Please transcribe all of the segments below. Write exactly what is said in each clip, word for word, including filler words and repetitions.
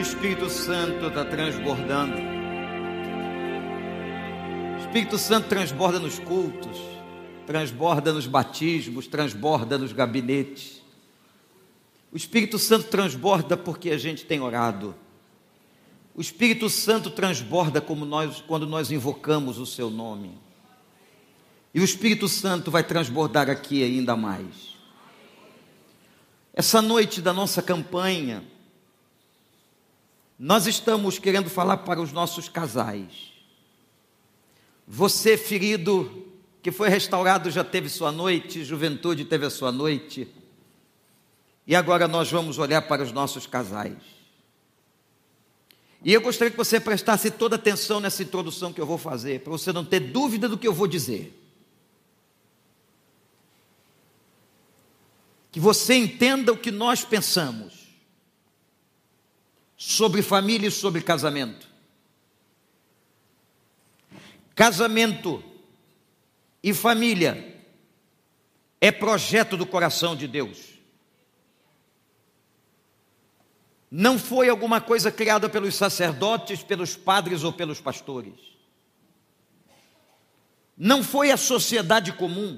Espírito Santo está transbordando. O Espírito Santo transborda nos cultos, transborda nos batismos, transborda nos gabinetes. O Espírito Santo transborda porque a gente tem orado. O Espírito Santo transborda como nós, quando nós invocamos o seu nome. E o Espírito Santo vai transbordar aqui ainda mais. Essa noite da nossa campanha, nós estamos querendo falar para os nossos casais. Você, ferido, que foi restaurado, já teve sua noite, juventude teve a sua noite. E agora nós vamos olhar para os nossos casais. E eu gostaria que você prestasse toda atenção nessa introdução que eu vou fazer, para você não ter dúvida do que eu vou dizer. Que você entenda o que nós pensamos sobre família e sobre casamento. Casamento e família é projeto do coração de Deus. Não foi alguma coisa criada pelos sacerdotes, pelos padres ou pelos pastores. Não foi a sociedade comum.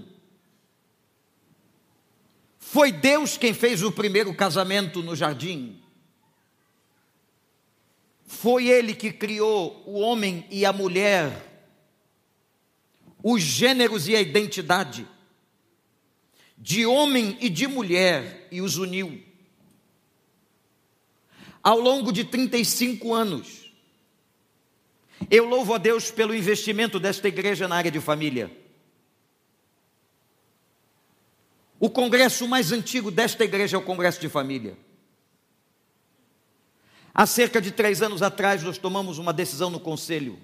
Foi Deus quem fez o primeiro casamento no jardim. Foi Ele que criou o homem e a mulher, os gêneros e a identidade, de homem e de mulher, e os uniu. Ao longo de trinta e cinco anos, eu louvo a Deus pelo investimento desta igreja na área de família. O congresso mais antigo desta igreja é o congresso de família. Há cerca de três anos atrás, nós tomamos uma decisão no conselho.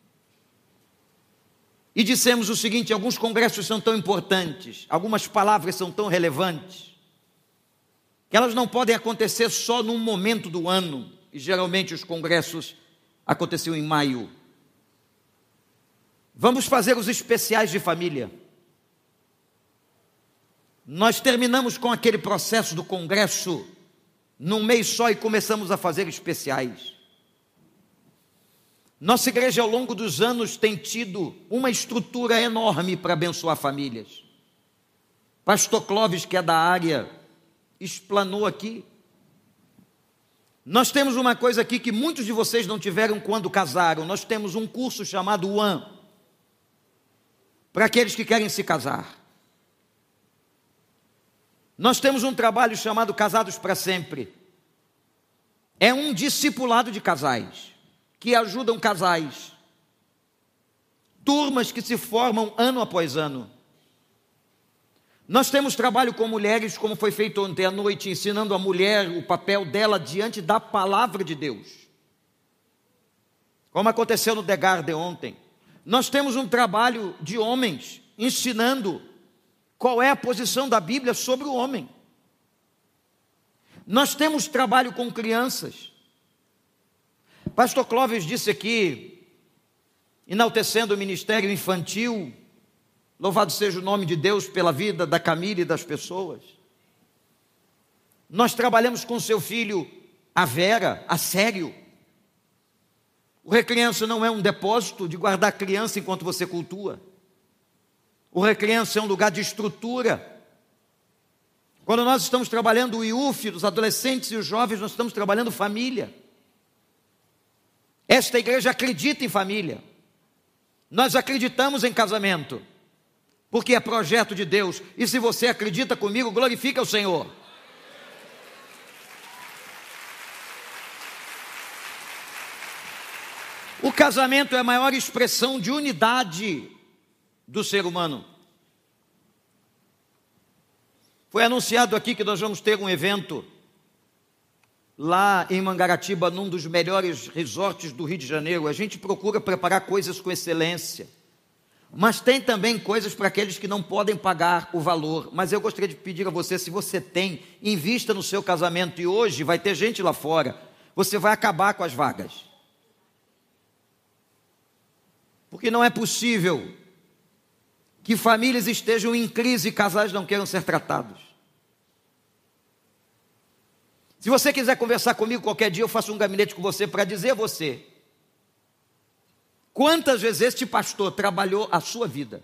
E dissemos o seguinte: alguns congressos são tão importantes, algumas palavras são tão relevantes, que elas não podem acontecer só num momento do ano. E geralmente os congressos aconteciam em maio. Vamos fazer os especiais de família. Nós terminamos com aquele processo do congresso num mês só e começamos a fazer especiais. Nossa igreja, ao longo dos anos, tem tido uma estrutura enorme para abençoar famílias. Pastor Clóvis, que é da área, explanou aqui. Nós temos uma coisa aqui que muitos de vocês não tiveram quando casaram. Nós temos um curso chamado One, para aqueles que querem se casar. Nós temos um trabalho chamado Casados para Sempre. É um discipulado de casais, que ajudam casais. Turmas que se formam ano após ano. Nós temos trabalho com mulheres, como foi feito ontem à noite, ensinando a mulher o papel dela diante da palavra de Deus. Como aconteceu no The Garden ontem. Nós temos um trabalho de homens, ensinando qual é a posição da Bíblia sobre o homem. Nós temos trabalho com crianças. Pastor Clóvis disse aqui, enaltecendo o ministério infantil, louvado seja o nome de Deus pela vida da Camila e das pessoas. Nós trabalhamos com seu filho, a Vera, a sério. O Recriança não é um depósito de guardar criança enquanto você cultua. O Recriança é um lugar de estrutura. Quando nós estamos trabalhando o I U F, os adolescentes e os jovens, nós estamos trabalhando família. Esta igreja acredita em família. Nós acreditamos em casamento, porque é projeto de Deus. E se você acredita comigo, glorifica o Senhor. O casamento é a maior expressão de unidade do ser humano. Foi anunciado aqui que nós vamos ter um evento lá em Mangaratiba, num dos melhores resorts do Rio de Janeiro. A gente procura preparar coisas com excelência, mas tem também coisas para aqueles que não podem pagar o valor. Mas eu gostaria de pedir a você, se você tem, invista no seu casamento. E hoje vai ter gente lá fora, você vai acabar com as vagas, porque não é possível que famílias estejam em crise e casais não queiram ser tratados. Se você quiser conversar comigo qualquer dia, eu faço um gabinete com você para dizer a você quantas vezes este pastor trabalhou a sua vida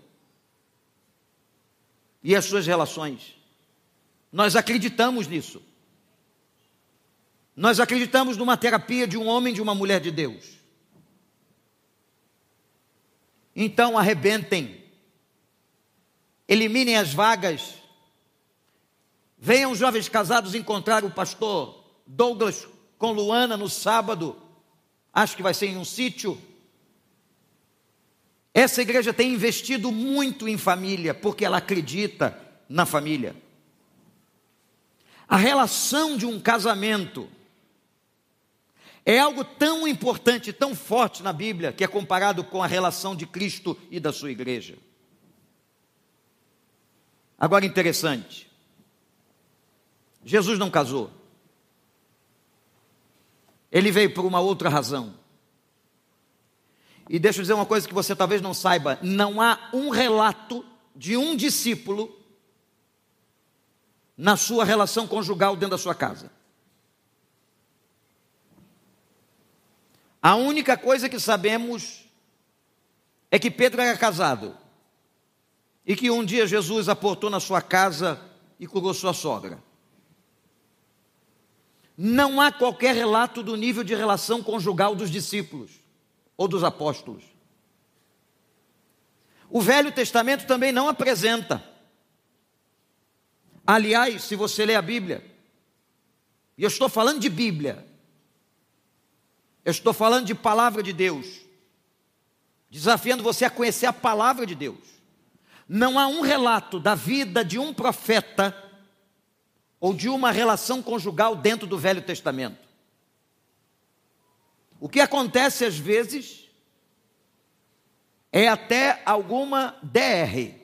e as suas relações. Nós acreditamos nisso. Nós acreditamos numa terapia de um homem e de uma mulher de Deus. Então arrebentem, eliminem as vagas, venham jovens casados encontrar o pastor Douglas com Luana no sábado, acho que vai ser em um sítio. Essa igreja tem investido muito em família, porque ela acredita na família. A relação de um casamento é algo tão importante, tão forte na Bíblia, que é comparado com a relação de Cristo e da sua igreja. Agora, interessante, Jesus não casou. Ele veio por uma outra razão. E deixa eu dizer uma coisa que você talvez não saiba: não há um relato de um discípulo na sua relação conjugal dentro da sua casa. A única coisa que sabemos é que Pedro era casado e que um dia Jesus aportou na sua casa e curou sua sogra. Não há qualquer relato do nível de relação conjugal dos discípulos ou dos apóstolos. O Velho Testamento também não apresenta. Aliás, se você ler a Bíblia, e eu estou falando de Bíblia, eu estou falando de palavra de Deus, desafiando você a conhecer a palavra de Deus. Não há um relato da vida de um profeta ou de uma relação conjugal dentro do Velho Testamento. O que acontece às vezes é até alguma D R,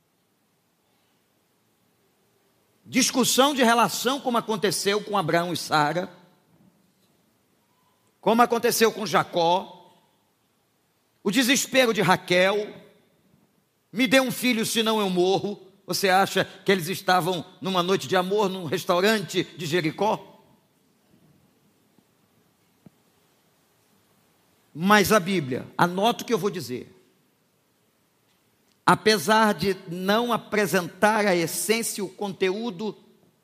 discussão de relação, como aconteceu com Abraão e Sara, como aconteceu com Jacó, o desespero de Raquel: me dê um filho, senão eu morro. Você acha que eles estavam numa noite de amor num restaurante de Jericó? Mas a Bíblia, anota o que eu vou dizer, apesar de não apresentar a essência e o conteúdo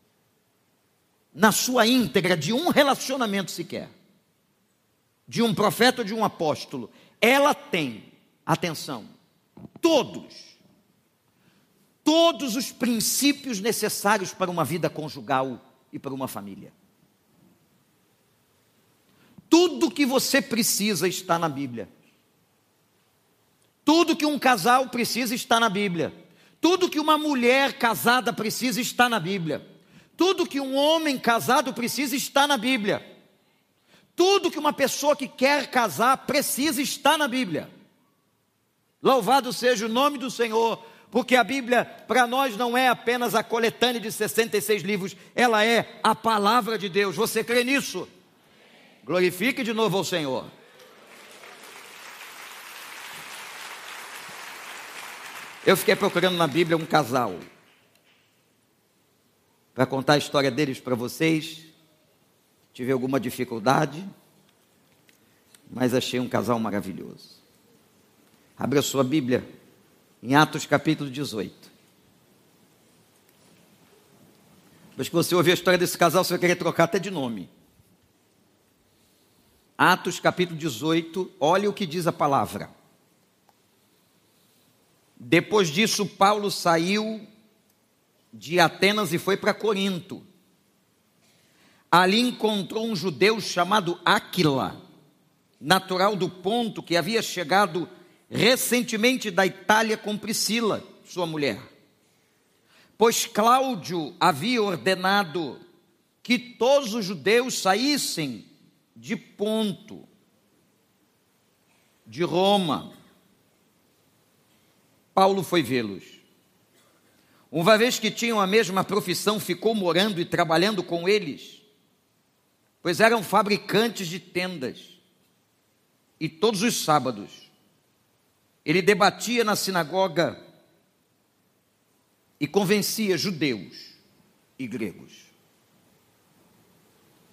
na sua íntegra de um relacionamento sequer, de um profeta ou de um apóstolo, ela tem, atenção, todos, todos os princípios necessários para uma vida conjugal e para uma família. Tudo que você precisa está na Bíblia. Tudo que um casal precisa está na Bíblia. Tudo que uma mulher casada precisa está na Bíblia. Tudo que um homem casado precisa está na Bíblia. Tudo que uma pessoa que quer casar precisa estar na Bíblia. Louvado seja o nome do Senhor, porque a Bíblia para nós não é apenas a coletânea de sessenta e seis livros, ela é a palavra de Deus. Você crê nisso? Glorifique de novo ao Senhor. Eu fiquei procurando na Bíblia um casal para contar a história deles para vocês. Tive alguma dificuldade, mas achei um casal maravilhoso. Abra sua Bíblia em Atos capítulo dezoito. Depois que você ouvir a história desse casal, você vai querer trocar até de nome. Atos capítulo dezoito, olha o que diz a palavra. Depois disso, Paulo saiu de Atenas e foi para Corinto. Ali encontrou um judeu chamado Áquila, natural do Ponto, que havia chegado recentemente da Itália com Priscila, sua mulher. Pois Cláudio havia ordenado que todos os judeus saíssem de Ponto, de Roma. Paulo foi vê-los. Uma vez que tinham a mesma profissão, ficou morando e trabalhando com eles, pois eram fabricantes de tendas. E todos os sábados, ele debatia na sinagoga e convencia judeus e gregos.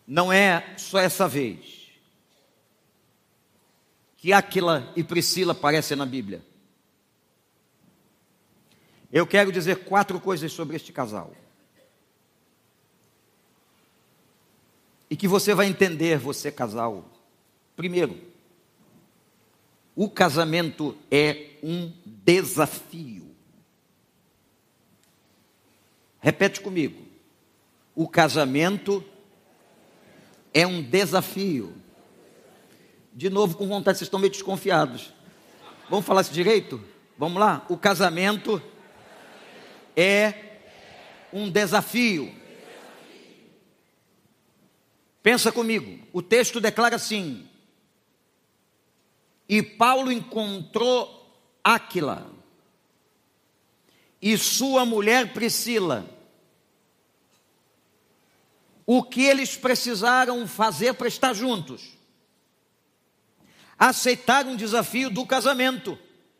Não é só essa vez que Áquila e Priscila aparecem na Bíblia. Eu quero dizer quatro coisas sobre este casal. E que você vai entender, você casal. Primeiro, o casamento é um desafio. Repete comigo. O casamento é um desafio. De novo, com vontade, vocês estão meio desconfiados. Vamos falar isso direito? Vamos lá? O casamento é um desafio. Pensa comigo. O texto declara assim: e Paulo encontrou Áquila e sua mulher Priscila. O que eles precisaram fazer para estar juntos? Aceitar um desafio do casamento.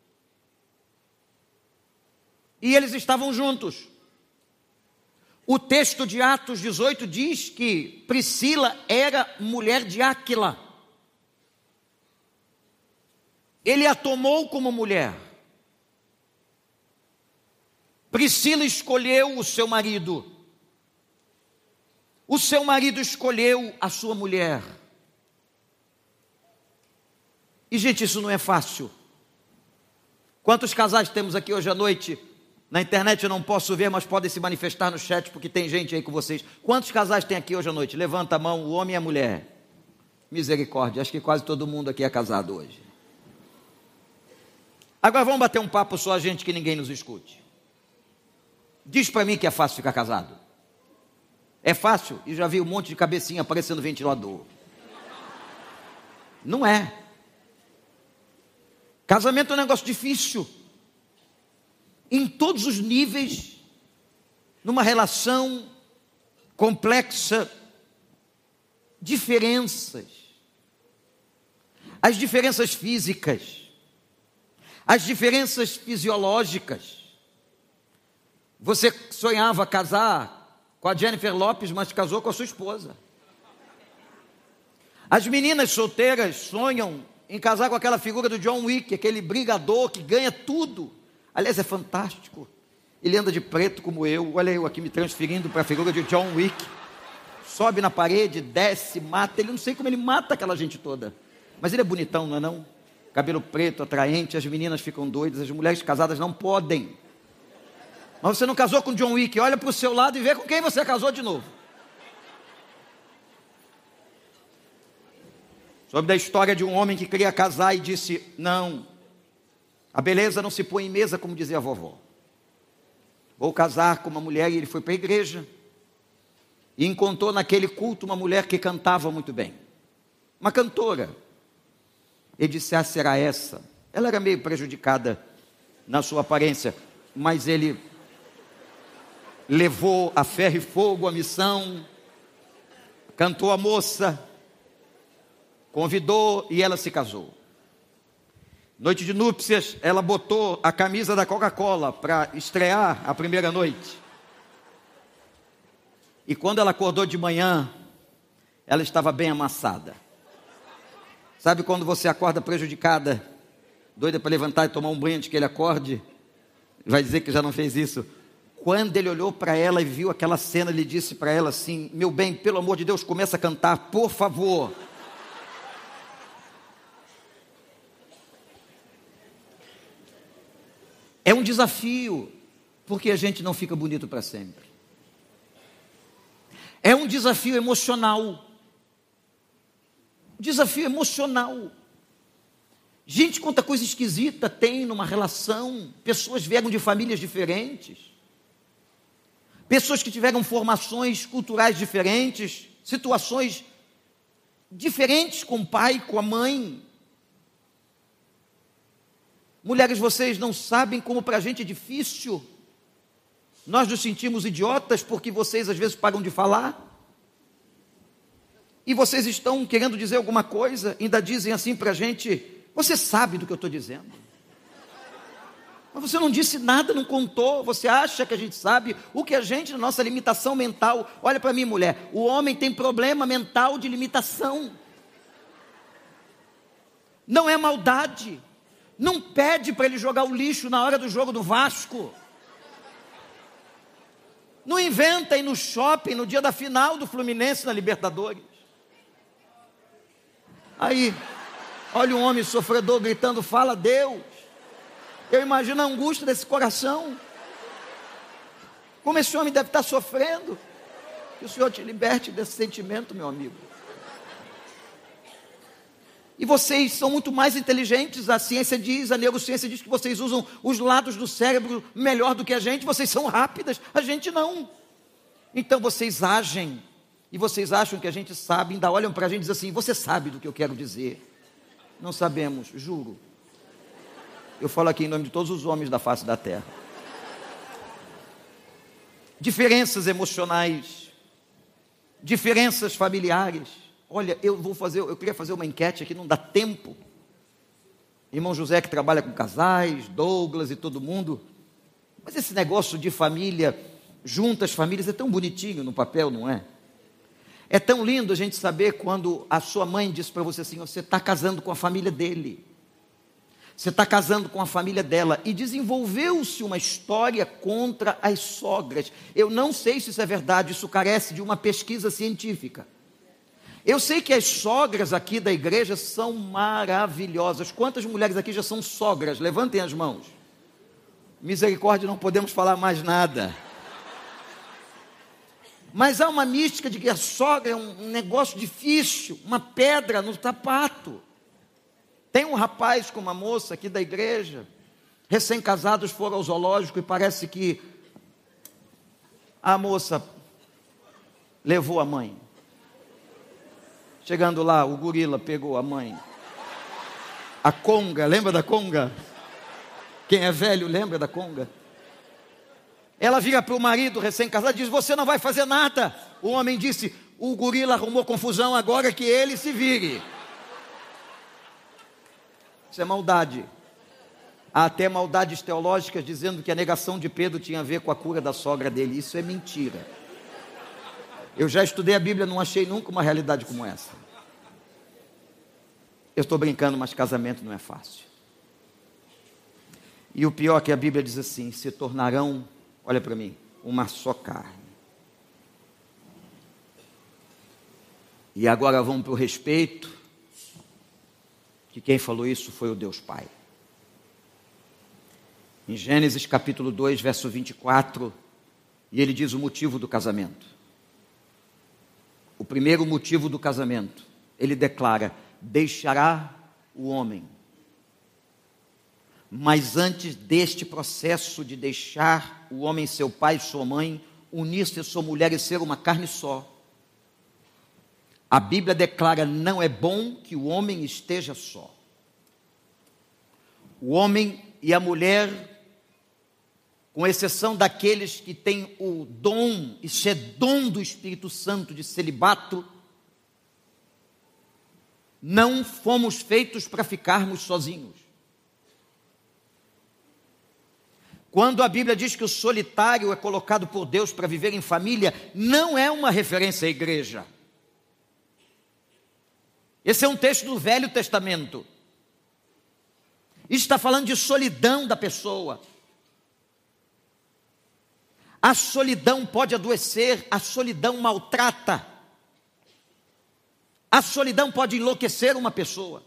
E eles estavam juntos. O texto de Atos dezoito diz que Priscila era mulher de Áquila. Ele a tomou como mulher. Priscila escolheu o seu marido. O seu marido escolheu a sua mulher. E, gente, isso não é fácil. Quantos casais temos aqui hoje à noite? Na internet eu não posso ver, mas podem se manifestar no chat, porque tem gente aí com vocês. Quantos casais tem aqui hoje à noite? Levanta a mão, o homem e a mulher. Misericórdia, acho que quase todo mundo aqui é casado hoje. Agora vamos bater um papo só a gente, que ninguém nos escute. Diz para mim que é fácil ficar casado. É fácil? E já vi um monte de cabecinha aparecendo no ventilador. Não é. Casamento é um negócio difícil. Em todos os níveis, numa relação complexa, diferenças. As diferenças físicas, as diferenças fisiológicas. Você sonhava casar com a Jennifer Lopes, mas casou com a sua esposa. As meninas solteiras sonham em casar com aquela figura do John Wick, aquele brigador que ganha tudo. Aliás, é fantástico. Ele anda de preto como eu. Olha eu aqui me transferindo para a figura de John Wick. Sobe na parede, desce, mata. Ele não sei como ele mata aquela gente toda. Mas ele é bonitão, não é não? Cabelo preto, atraente. As meninas ficam doidas. As mulheres casadas não podem. Mas você não casou com John Wick. Olha para o seu lado e vê com quem você casou de novo. Soube da história de um homem que queria casar e disse: não, a beleza não se põe em mesa, como dizia a vovó. Vou casar com uma mulher. E ele foi para a igreja e encontrou naquele culto uma mulher que cantava muito bem, uma cantora. Ele disse: ah, será essa? Ela era meio prejudicada na sua aparência, mas ele levou a ferro e fogo a missão, cantou a moça, convidou e ela se casou. Noite de núpcias, ela botou a camisa da Coca-Cola para estrear a primeira noite. E quando ela acordou de manhã, ela estava bem amassada. Sabe quando você acorda prejudicada, doida para levantar e tomar um banho antes que ele acorde? Vai dizer que já não fez isso. Quando ele olhou para ela e viu aquela cena, ele disse para ela assim: meu bem, pelo amor de Deus, começa a cantar, por favor. É um desafio, porque a gente não fica bonito para sempre. É um desafio emocional. Desafio emocional. Gente, quanta coisa esquisita tem numa relação. Pessoas vieram de famílias diferentes. Pessoas que tiveram formações culturais diferentes. Situações diferentes com o pai, com a mãe. Mulheres, vocês não sabem como para a gente é difícil. Nós nos sentimos idiotas porque vocês às vezes param de falar. E vocês estão querendo dizer alguma coisa, ainda dizem assim para a gente: você sabe do que eu estou dizendo? Mas você não disse nada, não contou. Você acha que a gente sabe o que a gente, na nossa limitação mental. Olha para mim, mulher, o homem tem problema mental de limitação. Não é maldade. Não pede para ele jogar o lixo na hora do jogo do Vasco. Não inventa ir no shopping no dia da final do Fluminense na Libertadores. Aí, olha um homem sofredor gritando, fala Deus. Eu imagino a angústia desse coração. Como esse homem deve estar sofrendo. Que o Senhor te liberte desse sentimento, meu amigo. E vocês são muito mais inteligentes. A ciência diz, a neurociência diz que vocês usam os lados do cérebro melhor do que a gente. Vocês são rápidas, a gente não. Então vocês agem. E vocês acham que a gente sabe. Ainda olham para a gente e dizem assim, você sabe do que eu quero dizer. Não sabemos, juro. Eu falo aqui em nome de todos os homens da face da terra. Diferenças emocionais, diferenças familiares. Olha, eu vou fazer, eu queria fazer uma enquete aqui, não dá tempo. Irmão José que trabalha com casais, Douglas e todo mundo. Mas esse negócio de família, juntas famílias, é tão bonitinho no papel, não é? É tão lindo a gente saber quando a sua mãe diz para você assim, você está casando com a família dele. Você está casando com a família dela. E desenvolveu-se uma história contra as sogras. Eu não sei se isso é verdade, isso carece de uma pesquisa científica. Eu sei que as sogras aqui da igreja são maravilhosas. Quantas mulheres aqui já são sogras? Levantem as mãos. Misericórdia, não podemos falar mais nada. Mas há uma mística de que a sogra é um negócio difícil, uma pedra no sapato. Tem um rapaz com uma moça aqui da igreja, recém-casados foram ao zoológico e parece que a moça levou a mãe. Chegando lá, o gorila pegou a mãe. A conga, lembra da conga? Quem é velho lembra da conga? Ela vira para o marido recém-casado e diz, você não vai fazer nada. O homem disse, o gorila arrumou confusão, agora que ele se vire. Isso é maldade. Há até maldades teológicas dizendo que a negação de Pedro tinha a ver com a cura da sogra dele. Isso é mentira. Eu já estudei a Bíblia, não achei nunca uma realidade como essa. Eu estou brincando, mas casamento não é fácil. E o pior é que a Bíblia diz assim, se tornarão, olha para mim, uma só carne. E agora vamos para o respeito, que quem falou isso foi o Deus Pai. Em Gênesis capítulo dois, verso vinte e quatro, e ele diz o motivo do casamento. O primeiro motivo do casamento, ele declara, deixará o homem. Mas antes deste processo de deixar o homem, seu pai e sua mãe, unir-se a sua mulher e ser uma carne só, a Bíblia declara, não é bom que o homem esteja só. O homem e a mulher, com exceção daqueles que têm o dom, isso é dom do Espírito Santo de celibato, não fomos feitos para ficarmos sozinhos. Quando a Bíblia diz que o solitário é colocado por Deus para viver em família, não é uma referência à igreja. Esse é um texto do Velho Testamento. Isso está falando de solidão da pessoa. A solidão pode adoecer, a solidão maltrata. A solidão pode enlouquecer uma pessoa.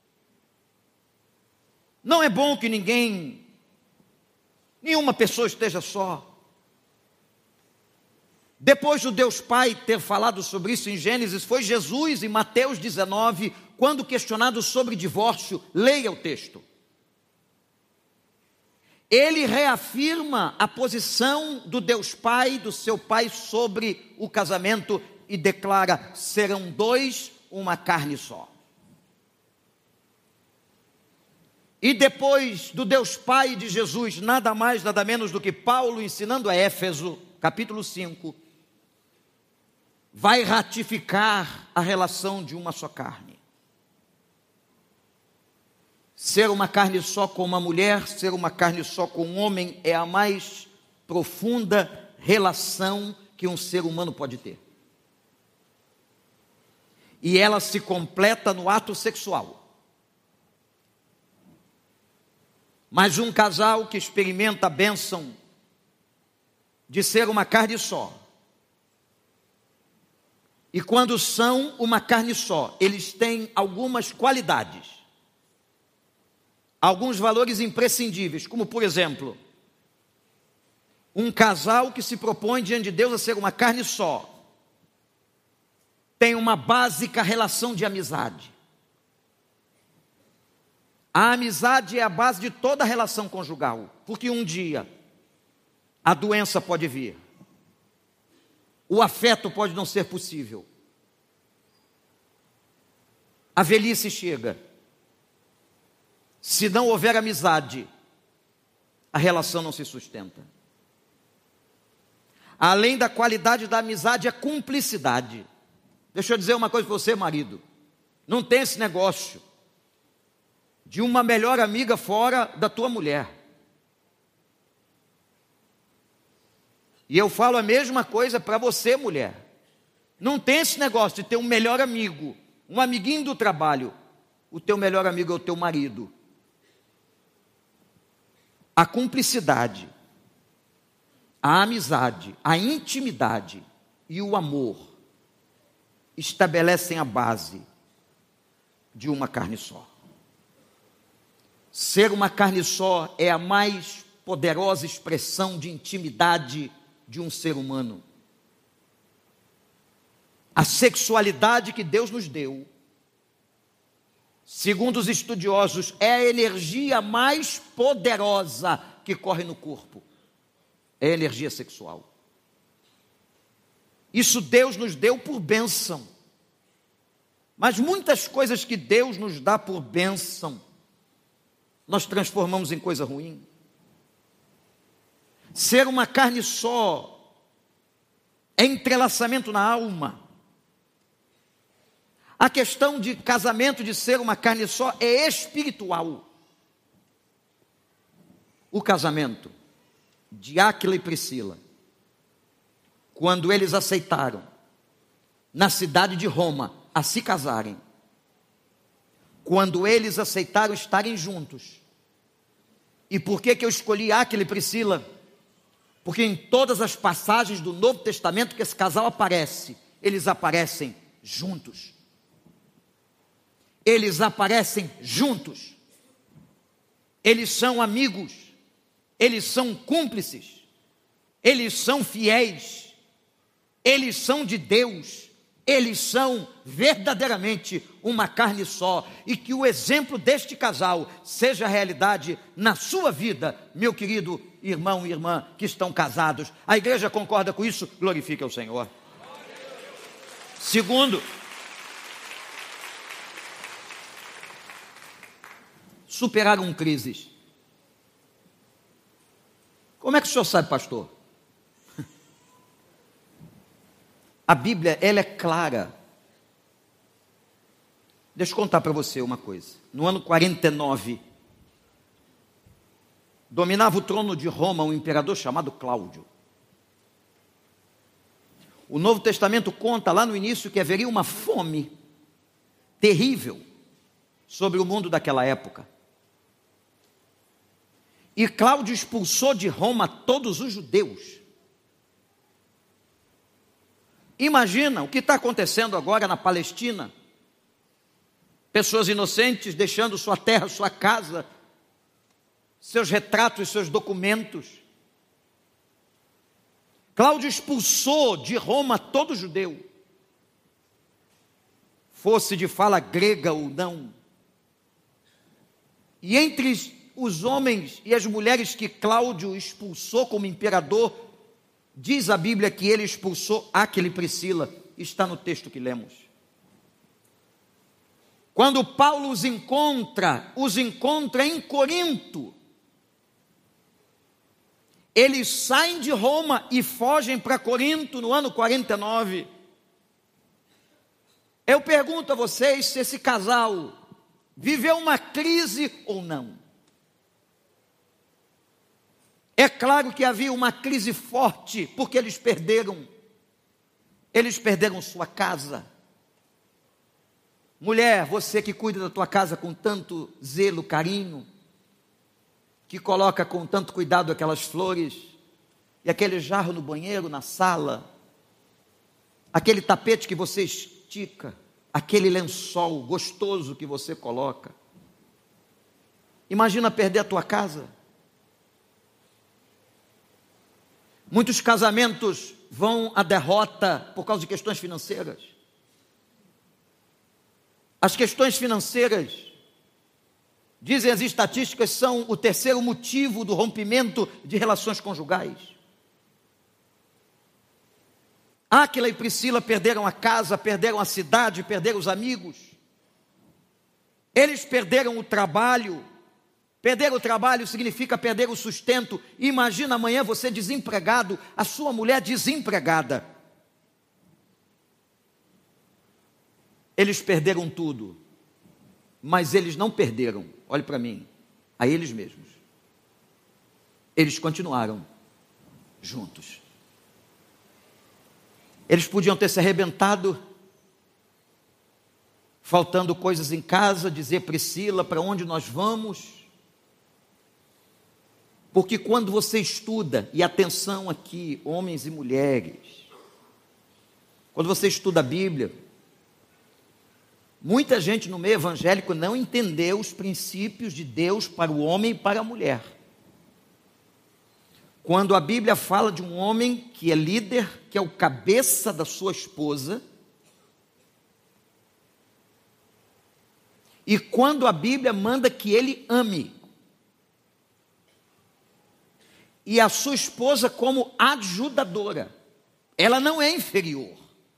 Não é bom que ninguém, nenhuma pessoa esteja só. Depois do Deus Pai ter falado sobre isso em Gênesis, foi Jesus em Mateus dezenove, quando questionado sobre divórcio, leia o texto. Ele reafirma a posição do Deus Pai, do seu Pai sobre o casamento e declara, serão dois, uma carne só. E depois do Deus Pai de Jesus, nada mais, nada menos do que Paulo ensinando a Éfeso, capítulo cinco, vai ratificar a relação de uma só carne. Ser uma carne só com uma mulher, ser uma carne só com um homem é a mais profunda relação que um ser humano pode ter. E ela se completa no ato sexual. Mas um casal que experimenta a bênção de ser uma carne só, e quando são uma carne só, eles têm algumas qualidades, alguns valores imprescindíveis, como por exemplo, um casal que se propõe diante de Deus a ser uma carne só, tem uma básica relação de amizade. A amizade é a base de toda relação conjugal, porque um dia a doença pode vir, o afeto pode não ser possível, a velhice chega. Se não houver amizade, a relação não se sustenta. Além da qualidade da amizade, a cumplicidade. Deixa eu dizer uma coisa para você, marido. Não tem esse negócio de uma melhor amiga fora da tua mulher. E eu falo a mesma coisa para você, mulher. Não tem esse negócio de ter um melhor amigo, um amiguinho do trabalho. O teu melhor amigo é o teu marido. A cumplicidade, a amizade, a intimidade e o amor estabelecem a base de uma carne só. Ser uma carne só é a mais poderosa expressão de intimidade de um ser humano. A sexualidade que Deus nos deu, segundo os estudiosos, é a energia mais poderosa que corre no corpo. É a energia sexual. Isso Deus nos deu por bênção. Mas muitas coisas que Deus nos dá por bênção, nós transformamos em coisa ruim. Ser uma carne só é entrelaçamento na alma. A questão de casamento, de ser uma carne só, é espiritual. O casamento de Áquila e Priscila, quando eles aceitaram, na cidade de Roma, a se casarem, quando eles aceitaram estarem juntos. E por que que eu escolhi Áquila e Priscila? Porque em todas as passagens do Novo Testamento que esse casal aparece, eles aparecem juntos. Eles aparecem juntos. Eles são amigos. Eles são cúmplices. Eles são fiéis. Eles são de Deus. Eles são verdadeiramente uma carne só. E que o exemplo deste casal seja realidade na sua vida, meu querido irmão e irmã que estão casados. A igreja concorda com isso? Glorifique ao Senhor. Segundo, superaram crises. Como é que o senhor sabe, pastor? A Bíblia, ela é clara. Deixa eu contar para você uma coisa. No ano quarenta e nove, dominava o trono de Roma um imperador chamado Cláudio. O Novo Testamento conta lá no início que haveria uma fome terrível sobre o mundo daquela época. E Cláudio expulsou de Roma todos os judeus. Imagina o que está acontecendo agora na Palestina. Pessoas inocentes deixando sua terra, sua casa, seus retratos, seus documentos. Cláudio expulsou de Roma todo judeu, fosse de fala grega ou não. E entre os homens e as mulheres que Cláudio expulsou como imperador, diz a Bíblia que ele expulsou Áquila e Priscila. Está no texto que lemos. Quando Paulo os encontra, os encontra em Corinto. Eles saem de Roma e fogem para Corinto no ano quarenta e nove. Eu pergunto a vocês se esse casal viveu uma crise ou não. É claro que havia uma crise forte, porque eles perderam, eles perderam sua casa. Mulher, você que cuida da tua casa com tanto zelo, carinho, que coloca com tanto cuidado aquelas flores, e aquele jarro no banheiro, na sala, aquele tapete que você estica, aquele lençol gostoso que você coloca. Imagina perder a tua casa. Muitos casamentos vão à derrota por causa de questões financeiras. As questões financeiras, dizem as estatísticas, são o terceiro motivo do rompimento de relações conjugais. Áquila e Priscila perderam a casa, perderam a cidade, perderam os amigos. Eles perderam o trabalho. Perder o trabalho significa perder o sustento. Imagina amanhã você desempregado, a sua mulher desempregada. Eles perderam tudo, mas eles não perderam, olhe para mim, a eles mesmos. Eles continuaram juntos. Eles podiam ter se arrebentado, faltando coisas em casa, dizer: Priscila, para onde nós vamos? Porque quando você estuda, e atenção aqui, homens e mulheres, quando você estuda a Bíblia, muita gente no meio evangélico não entendeu os princípios de Deus para o homem e para a mulher. Quando a Bíblia fala de um homem que é líder, que é o cabeça da sua esposa, e quando a Bíblia manda que ele ame, e a sua esposa como ajudadora, ela não é inferior.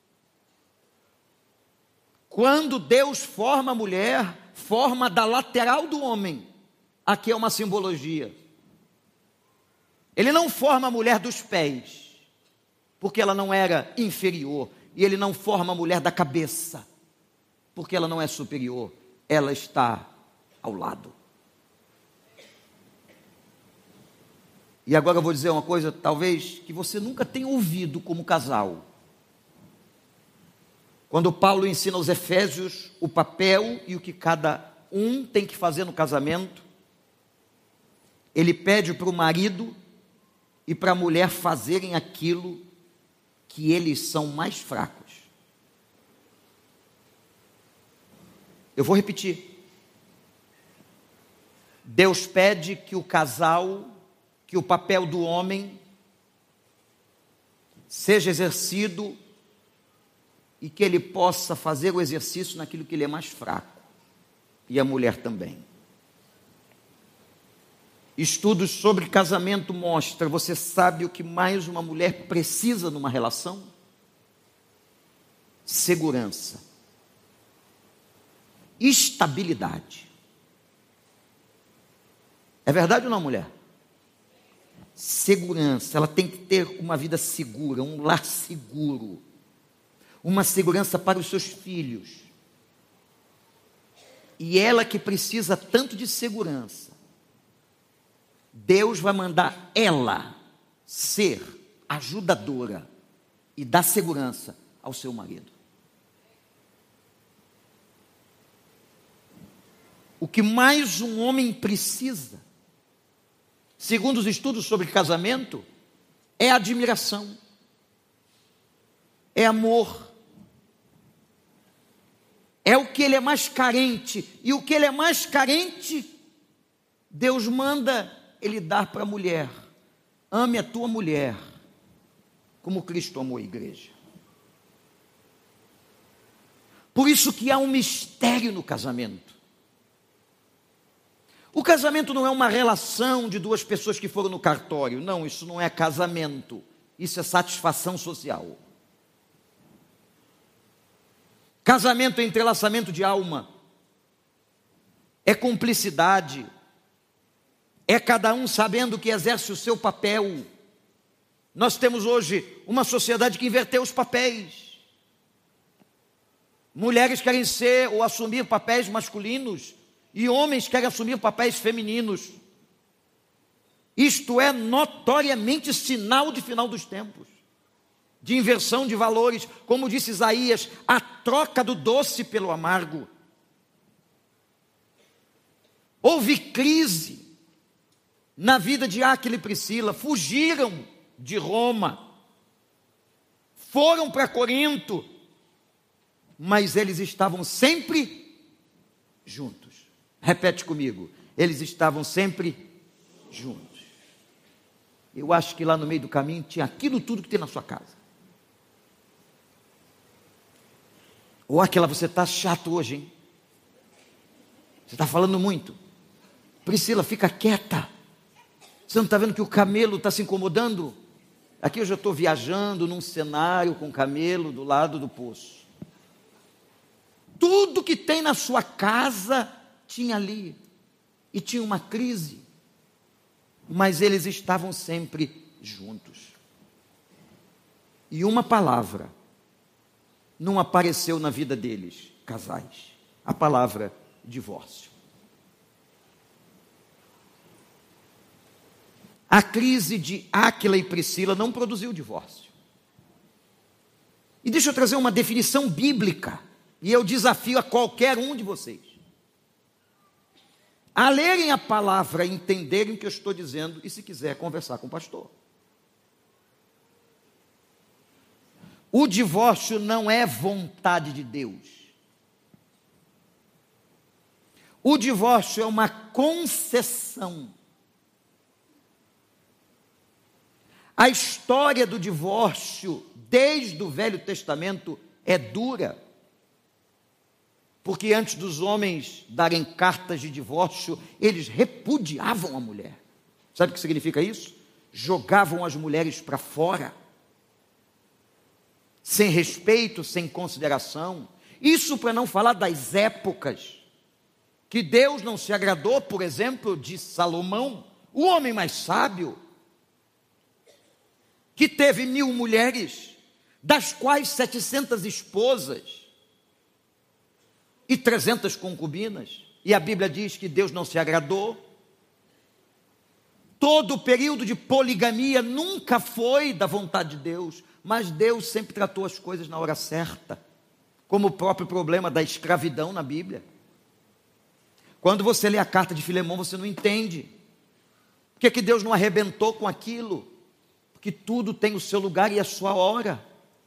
Quando Deus forma a mulher, forma da lateral do homem. Aqui é uma simbologia. Ele não forma a mulher dos pés, porque ela não era inferior. E ele não forma a mulher da cabeça, porque ela não é superior. Ela está ao lado. E agora eu vou dizer uma coisa, talvez, que você nunca tenha ouvido como casal. Quando Paulo ensina aos Efésios o papel e o que cada um tem que fazer no casamento, ele pede para o marido e para a mulher fazerem aquilo que eles são mais fracos. Eu vou repetir. Deus pede que o casal, que o papel do homem seja exercido e que ele possa fazer o exercício naquilo que ele é mais fraco, e a mulher também. Estudos sobre casamento mostram, você sabe o que mais uma mulher precisa numa relação? Segurança, estabilidade. É verdade ou não, mulher? Segurança, ela tem que ter uma vida segura, um lar seguro, uma segurança para os seus filhos. E ela que precisa tanto de segurança, Deus vai mandar ela ser ajudadora e dar segurança ao seu marido. O que mais um homem precisa, segundo os estudos sobre casamento, é admiração, é amor, é o que ele é mais carente, e o que ele é mais carente, Deus manda ele dar para a mulher. Ame a tua mulher, como Cristo amou a igreja. Por isso que há um mistério no casamento. O casamento não é uma relação de duas pessoas que foram no cartório. Não, isso não é casamento. Isso é satisfação social. Casamento é entrelaçamento de alma. É cumplicidade. É cada um sabendo que exerce o seu papel. Nós temos hoje uma sociedade que inverteu os papéis. Mulheres querem ser ou assumir papéis masculinos. e homens querem assumir papéis femininos. Isto é notoriamente sinal de final dos tempos, de inversão de valores, como disse Isaías, a troca do doce pelo amargo. Houve crise na vida de Áquila e Priscila, fugiram de Roma, foram para Corinto, mas eles estavam sempre juntos. Repete comigo, eles estavam sempre juntos. Eu acho que lá no meio do caminho tinha aquilo tudo que tem na sua casa. Ou aquela, você está chato hoje, hein? Você está falando muito. Priscila, fica quieta. Você não está vendo que o camelo está se incomodando? Aqui eu já estou viajando num cenário com camelo do lado do poço. Tudo que tem na sua casa tinha ali. E tinha uma crise. Mas eles estavam sempre juntos. E uma palavra não apareceu na vida deles, casais. A palavra divórcio. A crise de Áquila e Priscila não produziu divórcio. E deixa eu trazer uma definição bíblica, e eu desafio a qualquer um de vocês a lerem a palavra, a entenderem o que eu estou dizendo, e se quiser conversar com o pastor. O divórcio não é vontade de Deus. O divórcio é uma concessão. A história do divórcio, desde o Velho Testamento, é dura. Porque antes dos homens darem cartas de divórcio, eles repudiavam a mulher. Sabe o que significa isso? Jogavam as mulheres para fora. Sem respeito, sem consideração. Isso para não falar das épocas que Deus não se agradou, por exemplo, de Salomão, o homem mais sábio, que teve mil mulheres, das quais setecentas esposas e trezentas concubinas, e a Bíblia diz que Deus não se agradou. Todo o período de poligamia nunca foi da vontade de Deus, mas Deus sempre tratou as coisas na hora certa, como o próprio problema da escravidão na Bíblia. Quando você lê a carta de Filemão, você não entende por que que Deus não arrebentou com aquilo, porque tudo tem o seu lugar e a sua hora.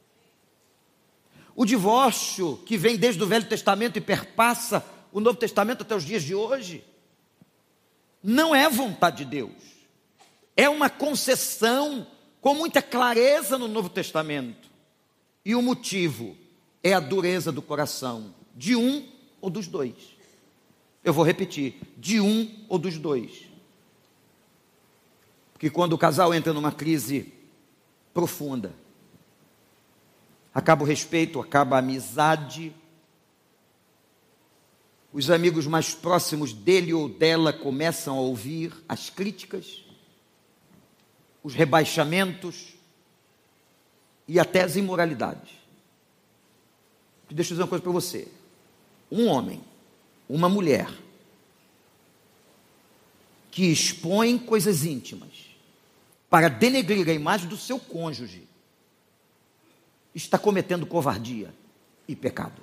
O divórcio, que vem desde o Velho Testamento e perpassa o Novo Testamento até os dias de hoje, não é vontade de Deus, é uma concessão com muita clareza no Novo Testamento, e o motivo é a dureza do coração, de um ou dos dois. Eu vou repetir, de um ou dos dois. Porque quando o casal entra numa crise profunda, acaba o respeito, acaba a amizade, os amigos mais próximos dele ou dela começam a ouvir as críticas, os rebaixamentos e até as imoralidades. Deixa eu dizer uma coisa para você. Um homem, uma mulher, que expõe coisas íntimas para denegrir a imagem do seu cônjuge, está cometendo covardia e pecado.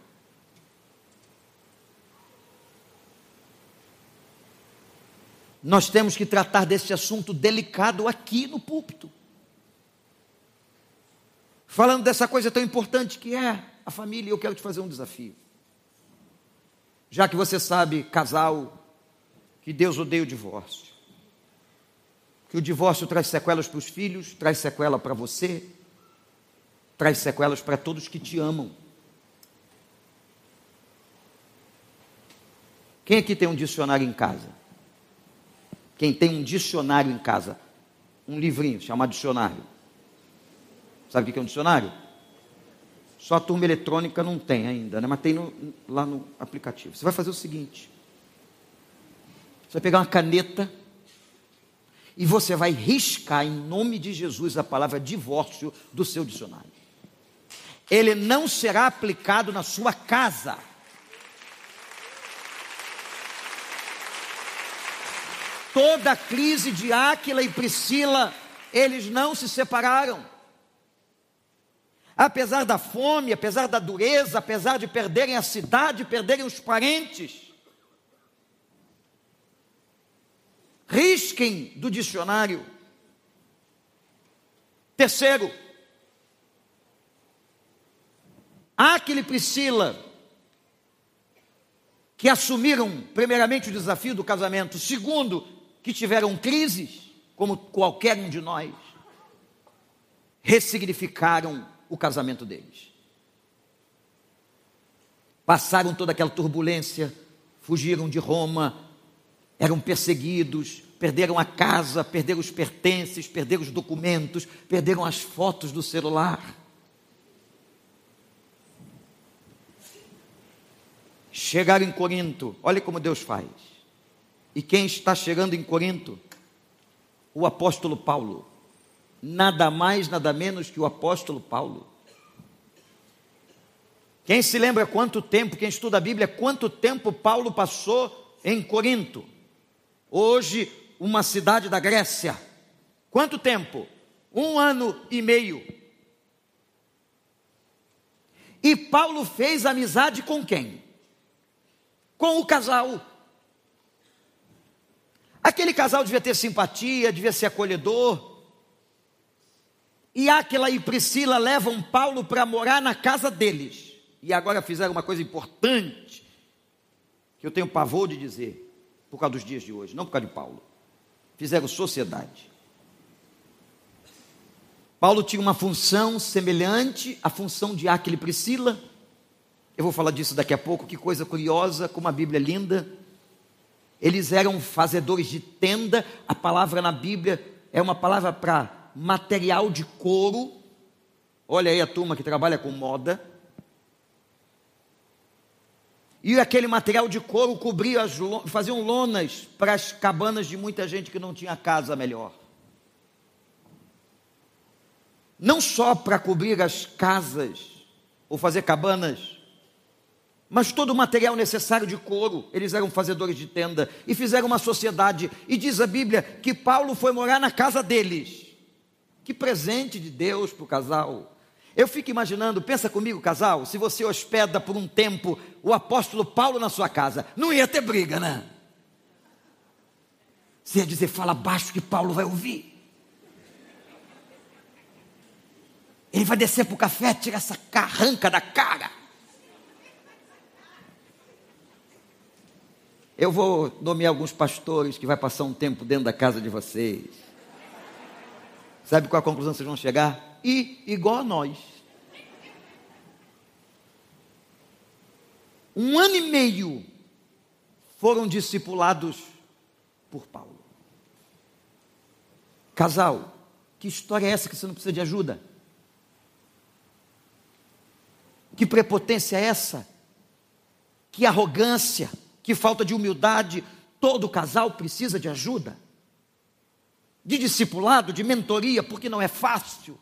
Nós temos que tratar desse assunto delicado aqui no púlpito, falando dessa coisa tão importante que é a família. Eu quero te fazer um desafio, já que você sabe, casal, que Deus odeia o divórcio, que o divórcio traz sequelas para os filhos, traz sequela para você, traz sequelas para todos que te amam. Quem aqui tem um dicionário em casa? Quem tem um dicionário em casa? Um livrinho chamado dicionário. Sabe o que é um dicionário? Só a turma eletrônica não tem ainda, né? Mas tem no, lá no aplicativo. Você vai fazer o seguinte: você vai pegar uma caneta e você vai riscar em nome de Jesus a palavra divórcio do seu dicionário. Ele não será aplicado na sua casa. Toda a crise de Áquila e Priscila, eles não se separaram. Apesar da fome, apesar da dureza, apesar de perderem a cidade, perderem os parentes. Risquem do dicionário. Terceiro, Áquila e Priscila, que assumiram primeiramente o desafio do casamento. Segundo, que tiveram crises, como qualquer um de nós, ressignificaram o casamento deles. Passaram toda aquela turbulência, fugiram de Roma, eram perseguidos, perderam a casa, perderam os pertences, perderam os documentos, perderam as fotos do celular. Chegaram em Corinto, olha como Deus faz. E quem está chegando em Corinto? O apóstolo Paulo. Nada mais, nada menos que o apóstolo Paulo. Quem se lembra quanto tempo, quem estuda a Bíblia, quanto tempo Paulo passou em Corinto? Hoje, uma cidade da Grécia. Quanto tempo? Um ano e meio. E Paulo fez amizade com quem? Com o casal. Aquele casal devia ter simpatia, devia ser acolhedor. E Áquila e Priscila levam Paulo para morar na casa deles. E agora fizeram uma coisa importante, que eu tenho pavor de dizer, por causa dos dias de hoje, não por causa de Paulo. Fizeram sociedade. Paulo tinha uma função semelhante à função de Áquila e Priscila. Eu vou falar disso daqui a pouco, que coisa curiosa, como a Bíblia é linda. Eles eram fazedores de tenda. A palavra na Bíblia é uma palavra para material de couro. Olha aí a turma que trabalha com moda. E aquele material de couro cobria, as, faziam lonas para as cabanas de muita gente que não tinha casa melhor. Não só para cobrir as casas ou fazer cabanas, mas todo o material necessário de couro. Eles eram fazedores de tenda e fizeram uma sociedade. E diz a Bíblia que Paulo foi morar na casa deles. Que presente de Deus para o casal. Eu fico imaginando, pensa comigo, casal, se você hospeda por um tempo o apóstolo Paulo na sua casa, não ia ter briga, né? Você ia dizer, fala baixo que Paulo vai ouvir. Ele vai descer para o café, tira essa carranca da cara. Eu vou nomear alguns pastores que vai passar um tempo dentro da casa de vocês. Sabe qual a conclusão vocês vão chegar? E igual a nós. Um ano e meio foram discipulados por Paulo. Casal, que história é essa que você não precisa de ajuda? Que prepotência é essa? Que arrogância, que falta de humildade. Todo casal precisa de ajuda, de discipulado, de mentoria, porque não é fácil.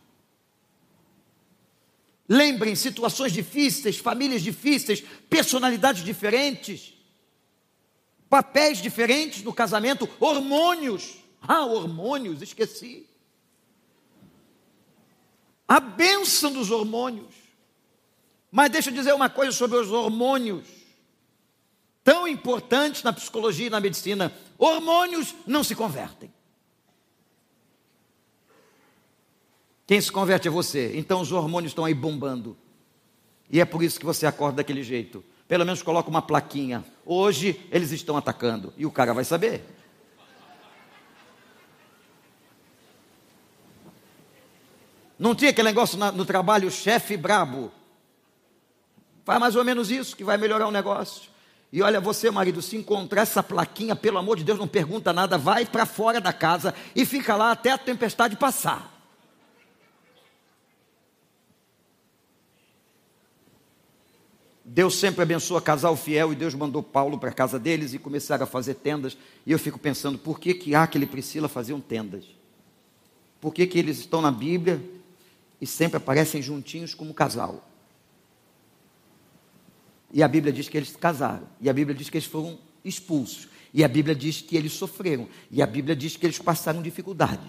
Lembrem, situações difíceis, famílias difíceis, personalidades diferentes, papéis diferentes no casamento, hormônios. Ah, hormônios, esqueci. A bênção dos hormônios. Mas deixa eu dizer uma coisa sobre os hormônios, tão importantes na psicologia e na medicina. Hormônios não se convertem. Quem se converte é você. Então os hormônios estão aí bombando. E é por isso que você acorda daquele jeito. Pelo menos coloca uma plaquinha. Hoje eles estão atacando. E o cara vai saber. Não tinha aquele negócio na, no trabalho, chefe brabo. Faz mais ou menos isso que vai melhorar o negócio. E olha, você, marido, se encontrar essa plaquinha, pelo amor de Deus, não pergunta nada, vai para fora da casa e fica lá até a tempestade passar. Deus sempre abençoa casal fiel, e Deus mandou Paulo para a casa deles e começaram a fazer tendas. E eu fico pensando, por que que Áquila e Priscila faziam tendas? Por que que eles estão na Bíblia e sempre aparecem juntinhos como casal? E a Bíblia diz que eles casaram, e a Bíblia diz que eles foram expulsos. E a Bíblia diz que eles sofreram. E a Bíblia diz que eles passaram dificuldades.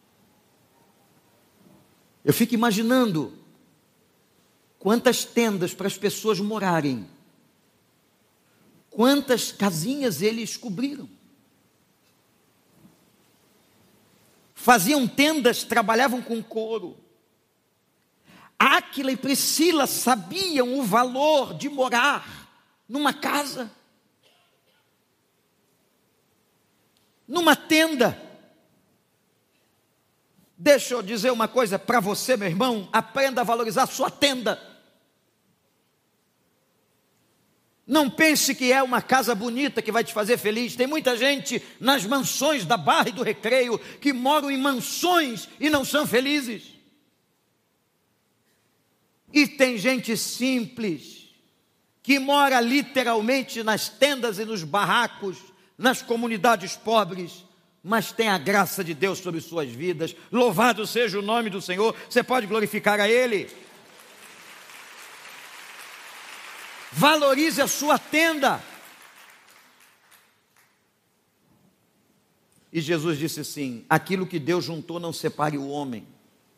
Eu fico imaginando quantas tendas para as pessoas morarem. Quantas casinhas eles cobriram. Faziam tendas, trabalhavam com couro. Áquila e Priscila sabiam o valor de morar numa casa, numa tenda. Deixa eu dizer uma coisa para você, meu irmão, aprenda a valorizar a sua tenda. Não pense que é uma casa bonita que vai te fazer feliz. Tem muita gente nas mansões da Barra e do Recreio que moram em mansões e não são felizes. E tem gente simples que mora literalmente nas tendas e nos barracos, nas comunidades pobres, mas tem a graça de Deus sobre suas vidas. Louvado seja o nome do Senhor. Você pode glorificar a Ele. Valorize a sua tenda. E Jesus disse assim: aquilo que Deus juntou não separe o homem.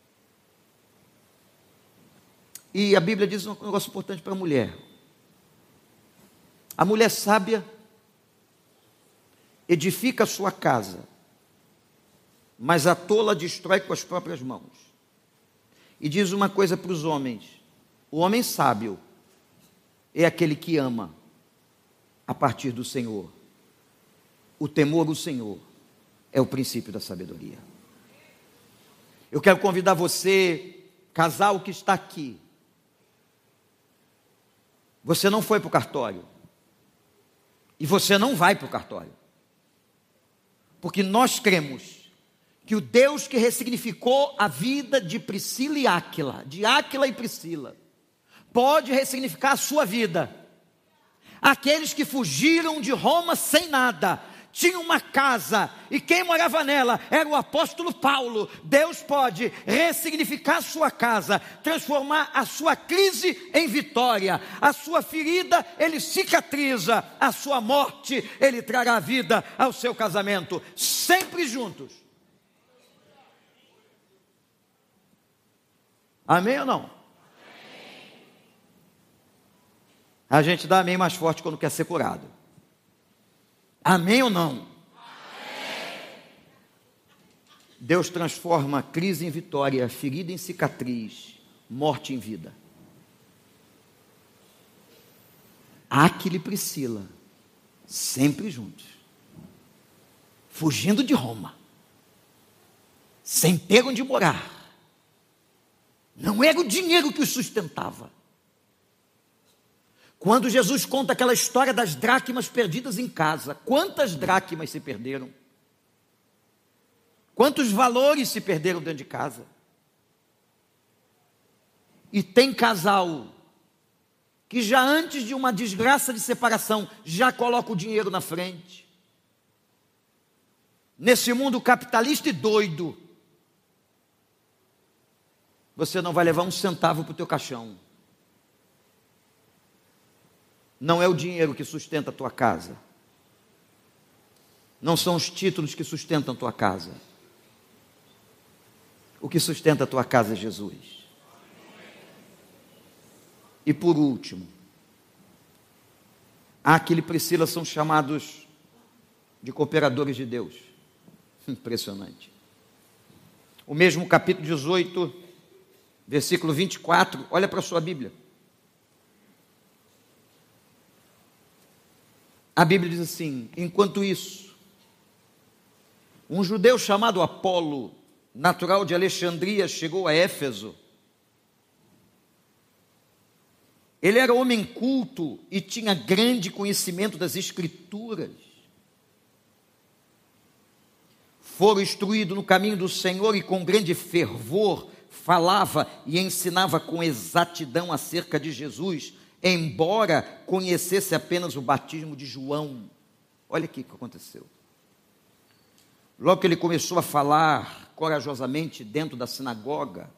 E a Bíblia diz um negócio importante para a mulher. A mulher sábia edifica a sua casa, mas a tola destrói com as próprias mãos. E diz uma coisa para os homens: o homem sábio é aquele que ama a partir do Senhor. O temor do Senhor é o princípio da sabedoria. Eu quero convidar você, casal que está aqui. Você não foi para o cartório. E você não vai para o cartório. Porque nós cremos que o Deus que ressignificou a vida de Priscila e Áquila, de Áquila e Priscila, pode ressignificar a sua vida. Aqueles que fugiram de Roma sem nada, tinham uma casa, e quem morava nela era o apóstolo Paulo. Deus pode ressignificar a sua casa, transformar a sua crise em vitória, a sua ferida Ele cicatriza, a sua morte Ele trará vida ao seu casamento, sempre juntos. Amém ou não? A gente dá amém mais forte quando quer ser curado. Amém ou não? Amém. Deus transforma crise em vitória, ferida em cicatriz, morte em vida. Áquila e Priscila, sempre juntos, fugindo de Roma, sem ter onde morar. Não era o dinheiro que os sustentava. Quando Jesus conta aquela história das dracmas perdidas em casa, quantas dracmas se perderam? Quantos valores se perderam dentro de casa? E tem casal que já antes de uma desgraça de separação, já coloca o dinheiro na frente. Nesse mundo capitalista e doido, você não vai levar um centavo para o teu caixão. Não é o dinheiro que sustenta a tua casa. Não são os títulos que sustentam a tua casa. O que sustenta a tua casa é Jesus. E por último, Áquila e Priscila são chamados de cooperadores de Deus. Impressionante. O mesmo capítulo dezoito, versículo vinte e quatro, olha para a sua Bíblia. A Bíblia diz assim: enquanto isso, um judeu chamado Apolo, natural de Alexandria, chegou a Éfeso. Ele era homem culto e tinha grande conhecimento das Escrituras. Fora instruído no caminho do Senhor e com grande fervor falava e ensinava com exatidão acerca de Jesus, embora conhecesse apenas o batismo de João. Olha aqui o que aconteceu. Logo que ele começou a falar corajosamente dentro da sinagoga,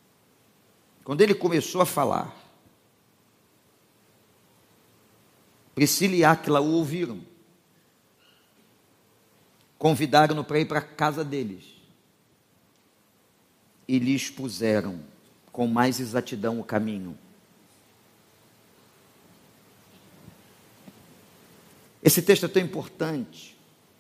quando ele começou a falar, Priscila e Áquila o ouviram. Convidaram-no para ir para a casa deles. E lhe expuseram com mais exatidão o caminho. Esse texto é tão importante,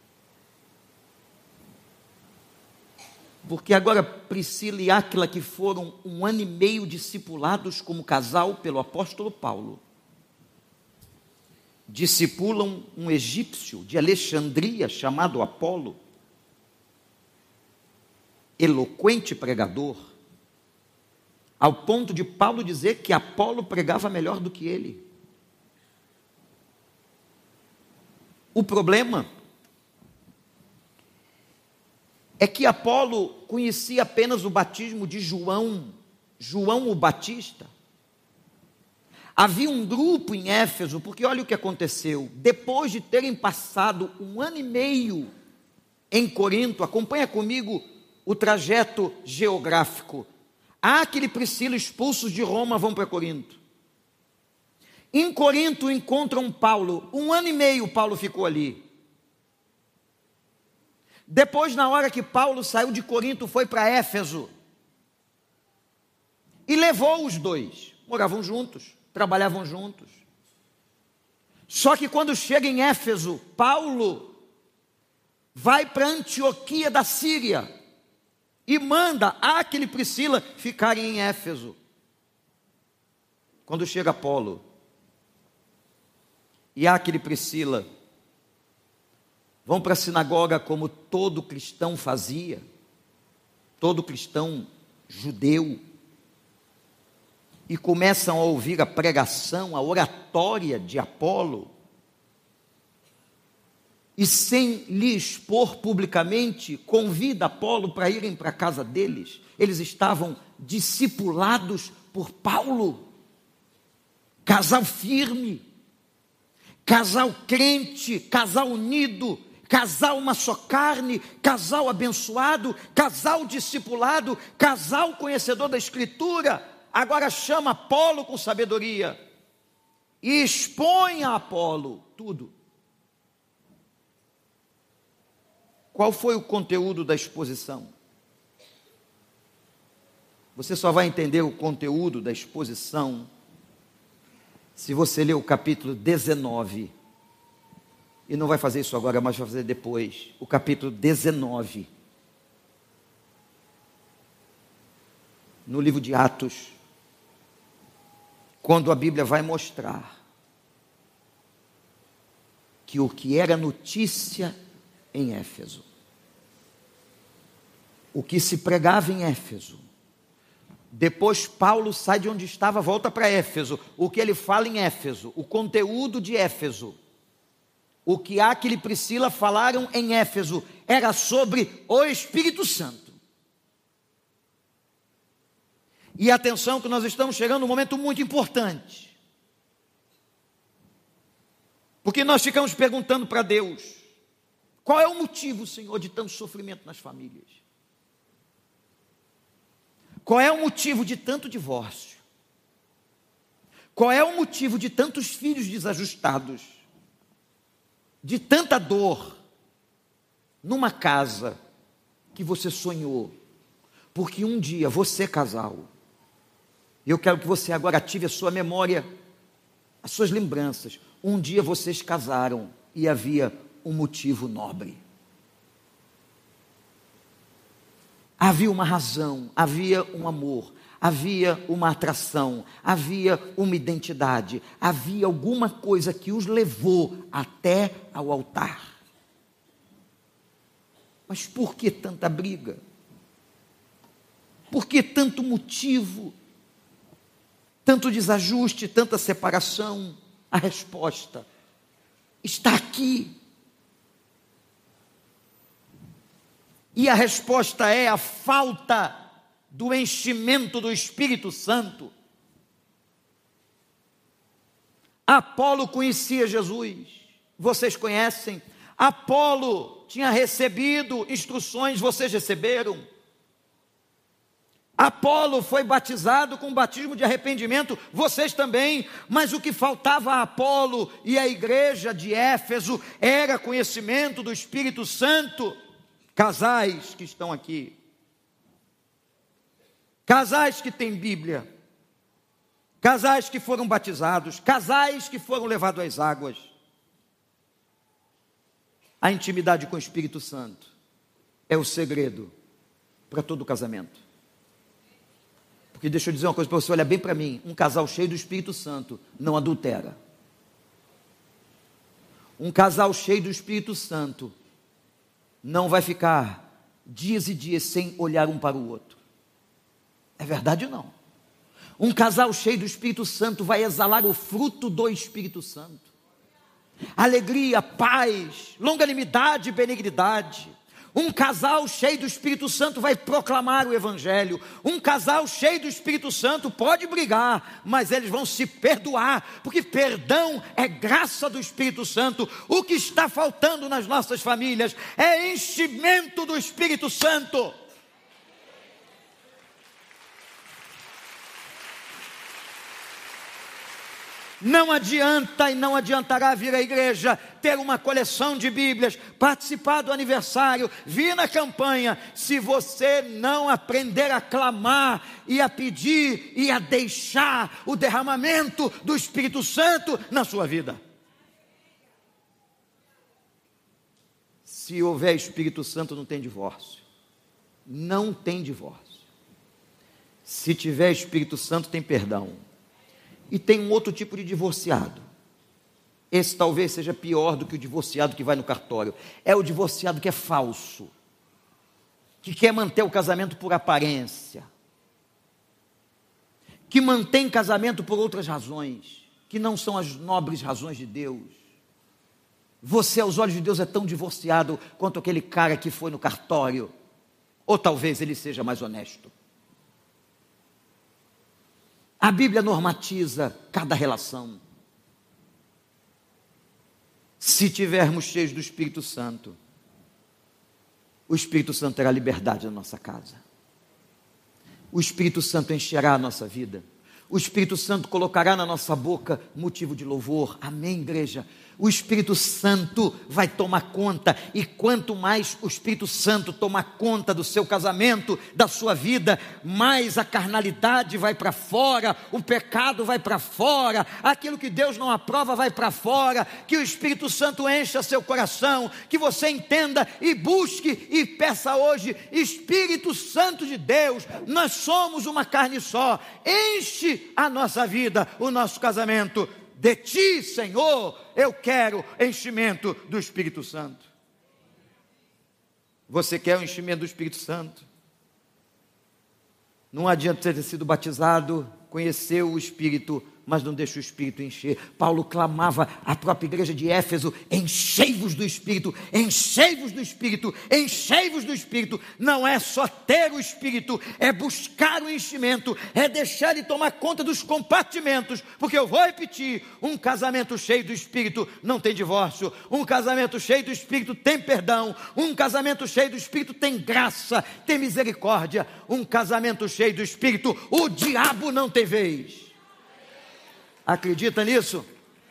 porque agora Priscila e Áquila, que foram um ano e meio discipulados como casal pelo apóstolo Paulo, discipulam um egípcio de Alexandria chamado Apolo, eloquente pregador, ao ponto de Paulo dizer que Apolo pregava melhor do que ele. O problema é que Apolo conhecia apenas o batismo de João, João o Batista. Havia um grupo em Éfeso, porque olha o que aconteceu, depois de terem passado um ano e meio em Corinto, acompanha comigo o trajeto geográfico. Áquila e Priscila, expulsos de Roma, vão para Corinto. Em Corinto encontram Paulo, um ano e meio Paulo ficou ali. Depois, na hora que Paulo saiu de Corinto, foi para Éfeso. E levou os dois, moravam juntos, trabalhavam juntos. Só que quando chega em Éfeso, Paulo vai para Antioquia da Síria e manda Áquila e Priscila ficarem em Éfeso. Quando chega Apolo, e Áquila e Priscila vão para a sinagoga como todo cristão fazia, todo cristão judeu, e começam a ouvir a pregação, a oratória de Apolo, e sem lhe expor publicamente, convida Apolo para irem para a casa deles. Eles estavam discipulados por Paulo, casal firme, casal crente, casal unido, casal uma só carne, casal abençoado, casal discipulado, casal conhecedor da Escritura. Agora chama Apolo com sabedoria e expõe a Apolo tudo. Qual foi o conteúdo da exposição? Você só vai entender o conteúdo da exposição se você ler o capítulo dezenove, e não vai fazer isso agora, mas vai fazer depois, o capítulo dezenove, no livro de Atos, quando a Bíblia vai mostrar que o que era notícia em Éfeso, o que se pregava em Éfeso, depois Paulo sai de onde estava, volta para Éfeso, o que ele fala em Éfeso, o conteúdo de Éfeso, o que Áquila e Priscila falaram em Éfeso, era sobre o Espírito Santo. E atenção que nós estamos chegando num momento muito importante, porque nós ficamos perguntando para Deus, qual é o motivo, Senhor, de tanto sofrimento nas famílias? Qual é o motivo de tanto divórcio? Qual é o motivo de tantos filhos desajustados? De tanta dor numa casa que você sonhou? Porque um dia você, casal, eu quero que você agora ative a sua memória, as suas lembranças. Um dia vocês casaram e havia um motivo nobre. Havia uma razão, havia um amor, havia uma atração, havia uma identidade, havia alguma coisa que os levou até ao altar. Mas por que tanta briga? Por que tanto motivo? Tanto desajuste, tanta separação? A resposta está aqui. E a resposta é a falta do enchimento do Espírito Santo. Apolo conhecia Jesus, vocês conhecem. Apolo tinha recebido instruções, vocês receberam. Apolo foi batizado com batismo de arrependimento, vocês também, mas o que faltava a Apolo e a igreja de Éfeso era conhecimento do Espírito Santo. Casais que estão aqui, casais que têm Bíblia, casais que foram batizados, casais que foram levados às águas, a intimidade com o Espírito Santo é o segredo para todo casamento. Porque deixa eu dizer uma coisa para você, olha bem para mim, um casal cheio do Espírito Santo não adultera. Um casal cheio do Espírito Santo não vai ficar dias e dias sem olhar um para o outro. É verdade ou não? Um casal cheio do Espírito Santo vai exalar o fruto do Espírito Santo. Alegria, paz, longanimidade e benignidade. Um casal cheio do Espírito Santo vai proclamar o Evangelho. Um casal cheio do Espírito Santo pode brigar, mas eles vão se perdoar, porque perdão é graça do Espírito Santo. O que está faltando nas nossas famílias é enchimento do Espírito Santo. Não adianta e não adiantará vir à igreja, ter uma coleção de Bíblias, participar do aniversário, vir na campanha, se você não aprender a clamar e a pedir e a deixar o derramamento do Espírito Santo na sua vida. Se houver Espírito Santo, não tem divórcio. Não tem divórcio. Se tiver Espírito Santo, tem perdão. E tem um outro tipo de divorciado. Esse talvez seja pior do que o divorciado que vai no cartório. É o divorciado que é falso, que quer manter o casamento por aparência, que mantém casamento por outras razões, que não são as nobres razões de Deus. Você, aos olhos de Deus, é tão divorciado quanto aquele cara que foi no cartório. Ou talvez ele seja mais honesto. A Bíblia normatiza cada relação. Se tivermos cheios do Espírito Santo, o Espírito Santo terá liberdade na nossa casa. O Espírito Santo encherá a nossa vida. O Espírito Santo colocará na nossa boca motivo de louvor. Amém, igreja? O Espírito Santo vai tomar conta, e quanto mais o Espírito Santo tomar conta do seu casamento, da sua vida, mais a carnalidade vai para fora, o pecado vai para fora, aquilo que Deus não aprova vai para fora. Que o Espírito Santo encha seu coração, que você entenda e busque e peça hoje: Espírito Santo de Deus, nós somos uma carne só, enche a nossa vida, o nosso casamento. De ti, Senhor, eu quero enchimento do Espírito Santo. Você quer o enchimento do Espírito Santo? Não adianta você ter sido batizado, conhecer o Espírito, mas não deixa o Espírito encher. Paulo clamava à própria igreja de Éfeso: enchei-vos do Espírito, enchei-vos do Espírito, enchei-vos do Espírito. Não é só ter o Espírito, é buscar o enchimento, é deixar ele tomar conta dos compartimentos, porque eu vou repetir: um casamento cheio do Espírito não tem divórcio, um casamento cheio do Espírito tem perdão, um casamento cheio do Espírito tem graça, tem misericórdia, um casamento cheio do Espírito, o diabo não tem vez. Acredita nisso?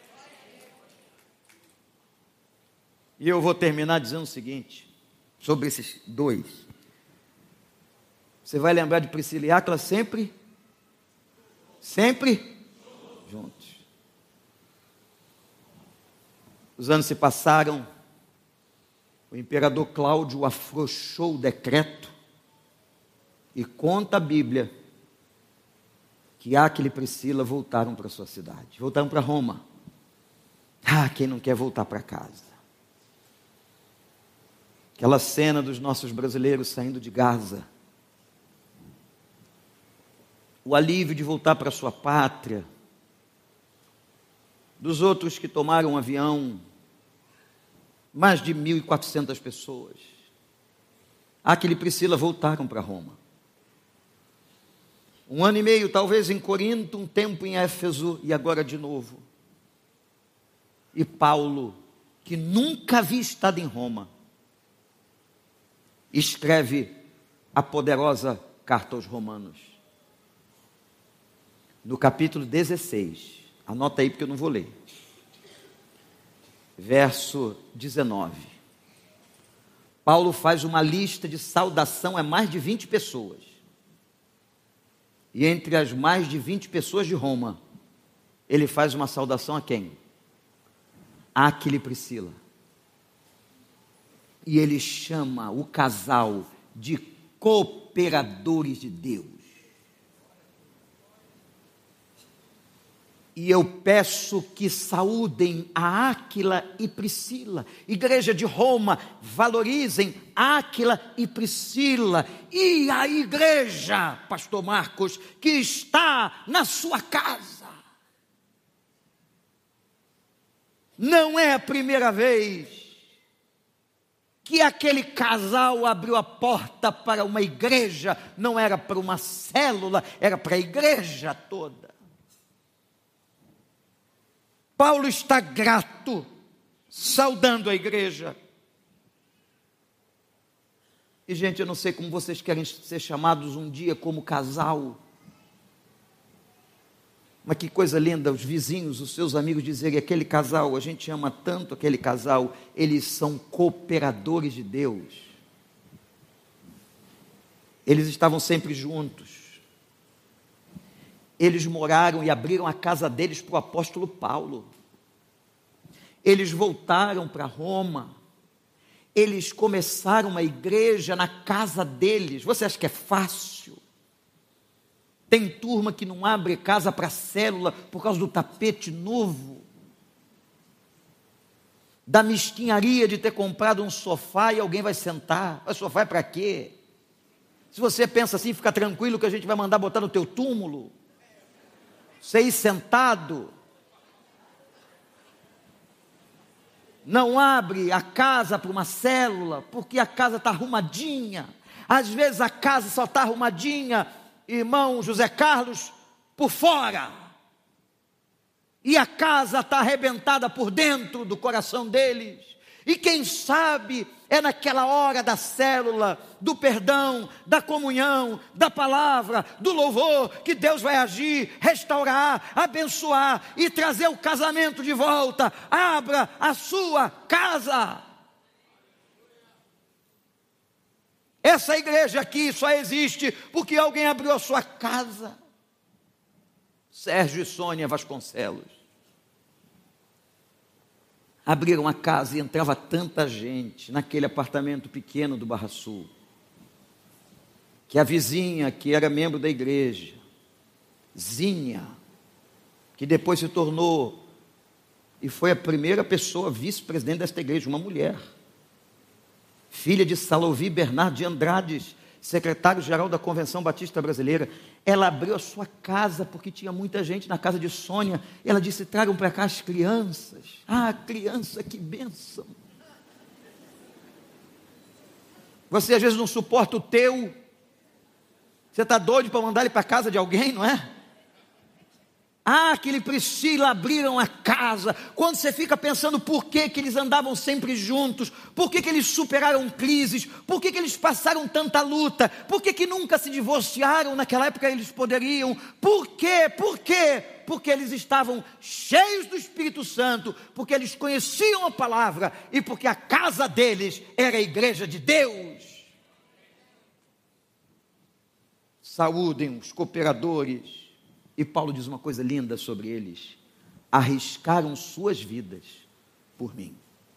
E eu vou terminar dizendo o seguinte, sobre esses dois. Você vai lembrar de Priscila e Áquila sempre, sempre juntos. Os anos se passaram, o imperador Cláudio afrouxou o decreto, e conta a Bíblia que Áquila e Priscila voltaram para sua cidade, voltaram para Roma. Ah, quem não quer voltar para casa? Aquela cena dos nossos brasileiros saindo de Gaza, o alívio de voltar para sua pátria, dos outros que tomaram um avião, mais de mil e quatrocentas pessoas. Áquila e Priscila voltaram para Roma. Um ano e meio, talvez, em Corinto, um tempo em Éfeso, e agora de novo. E Paulo, que nunca havia estado em Roma, escreve a poderosa carta aos Romanos, no capítulo dezesseis, anota aí porque eu não vou ler, verso dezenove, Paulo faz uma lista de saudação a mais de vinte pessoas, e entre as mais de vinte pessoas de Roma, ele faz uma saudação a quem? Áquila e Priscila. E ele chama o casal de cooperadores de Deus. E eu peço que saúdem a Áquila e Priscila. Igreja de Roma, valorizem Áquila e Priscila. E a igreja, pastor Marcos, que está na sua casa. Não é a primeira vez que aquele casal abriu a porta para uma igreja. Não era para uma célula, era para a igreja toda. Paulo está grato, saudando a igreja. E gente, eu não sei como vocês querem ser chamados um dia como casal. Mas que coisa linda, os vizinhos, os seus amigos dizerem, aquele casal, a gente ama tanto aquele casal, eles são cooperadores de Deus. Eles estavam sempre juntos. Eles moraram e abriram a casa deles para o apóstolo Paulo. Eles voltaram para Roma. Eles começaram uma igreja na casa deles. Você acha que é fácil? Tem turma que não abre casa para célula por causa do tapete novo, da mesquinharia de ter comprado um sofá e alguém vai sentar. O sofá é para quê? Se você pensa assim, fica tranquilo que a gente vai mandar botar no teu túmulo. Você ir sentado. Não abre a casa para uma célula, porque a casa está arrumadinha. Às vezes a casa só está arrumadinha, irmão José Carlos, por fora. E a casa está arrebentada por dentro do coração deles. E quem sabe é naquela hora da célula, do perdão, da comunhão, da palavra, do louvor, que Deus vai agir, restaurar, abençoar e trazer o casamento de volta. Abra a sua casa. Essa igreja aqui só existe porque alguém abriu a sua casa. Sérgio e Sônia Vasconcelos abriram a casa e entrava tanta gente naquele apartamento pequeno do Barra Sul, que a vizinha, que era membro da igreja, Zinha, que depois se tornou e foi a primeira pessoa vice-presidente desta igreja, uma mulher, filha de Salovi Bernardo de Andrades, secretário-geral da Convenção Batista Brasileira. Ela abriu a sua casa porque tinha muita gente na casa de Sônia. Ela disse, tragam para cá as crianças. Ah, criança, que bênção. Você às vezes não suporta o teu. Você está doido para mandar ele para a casa de alguém, não é? Ah, Áquila e Priscila abriram a casa. Quando você fica pensando por que, que eles andavam sempre juntos, por que, que eles superaram crises, por que, que eles passaram tanta luta, por que, que nunca se divorciaram, naquela época eles poderiam, por quê, por quê? Porque eles estavam cheios do Espírito Santo, porque eles conheciam a palavra e porque a casa deles era a igreja de Deus. Saúdem os cooperadores. E Paulo diz uma coisa linda sobre eles: arriscaram suas vidas por mim.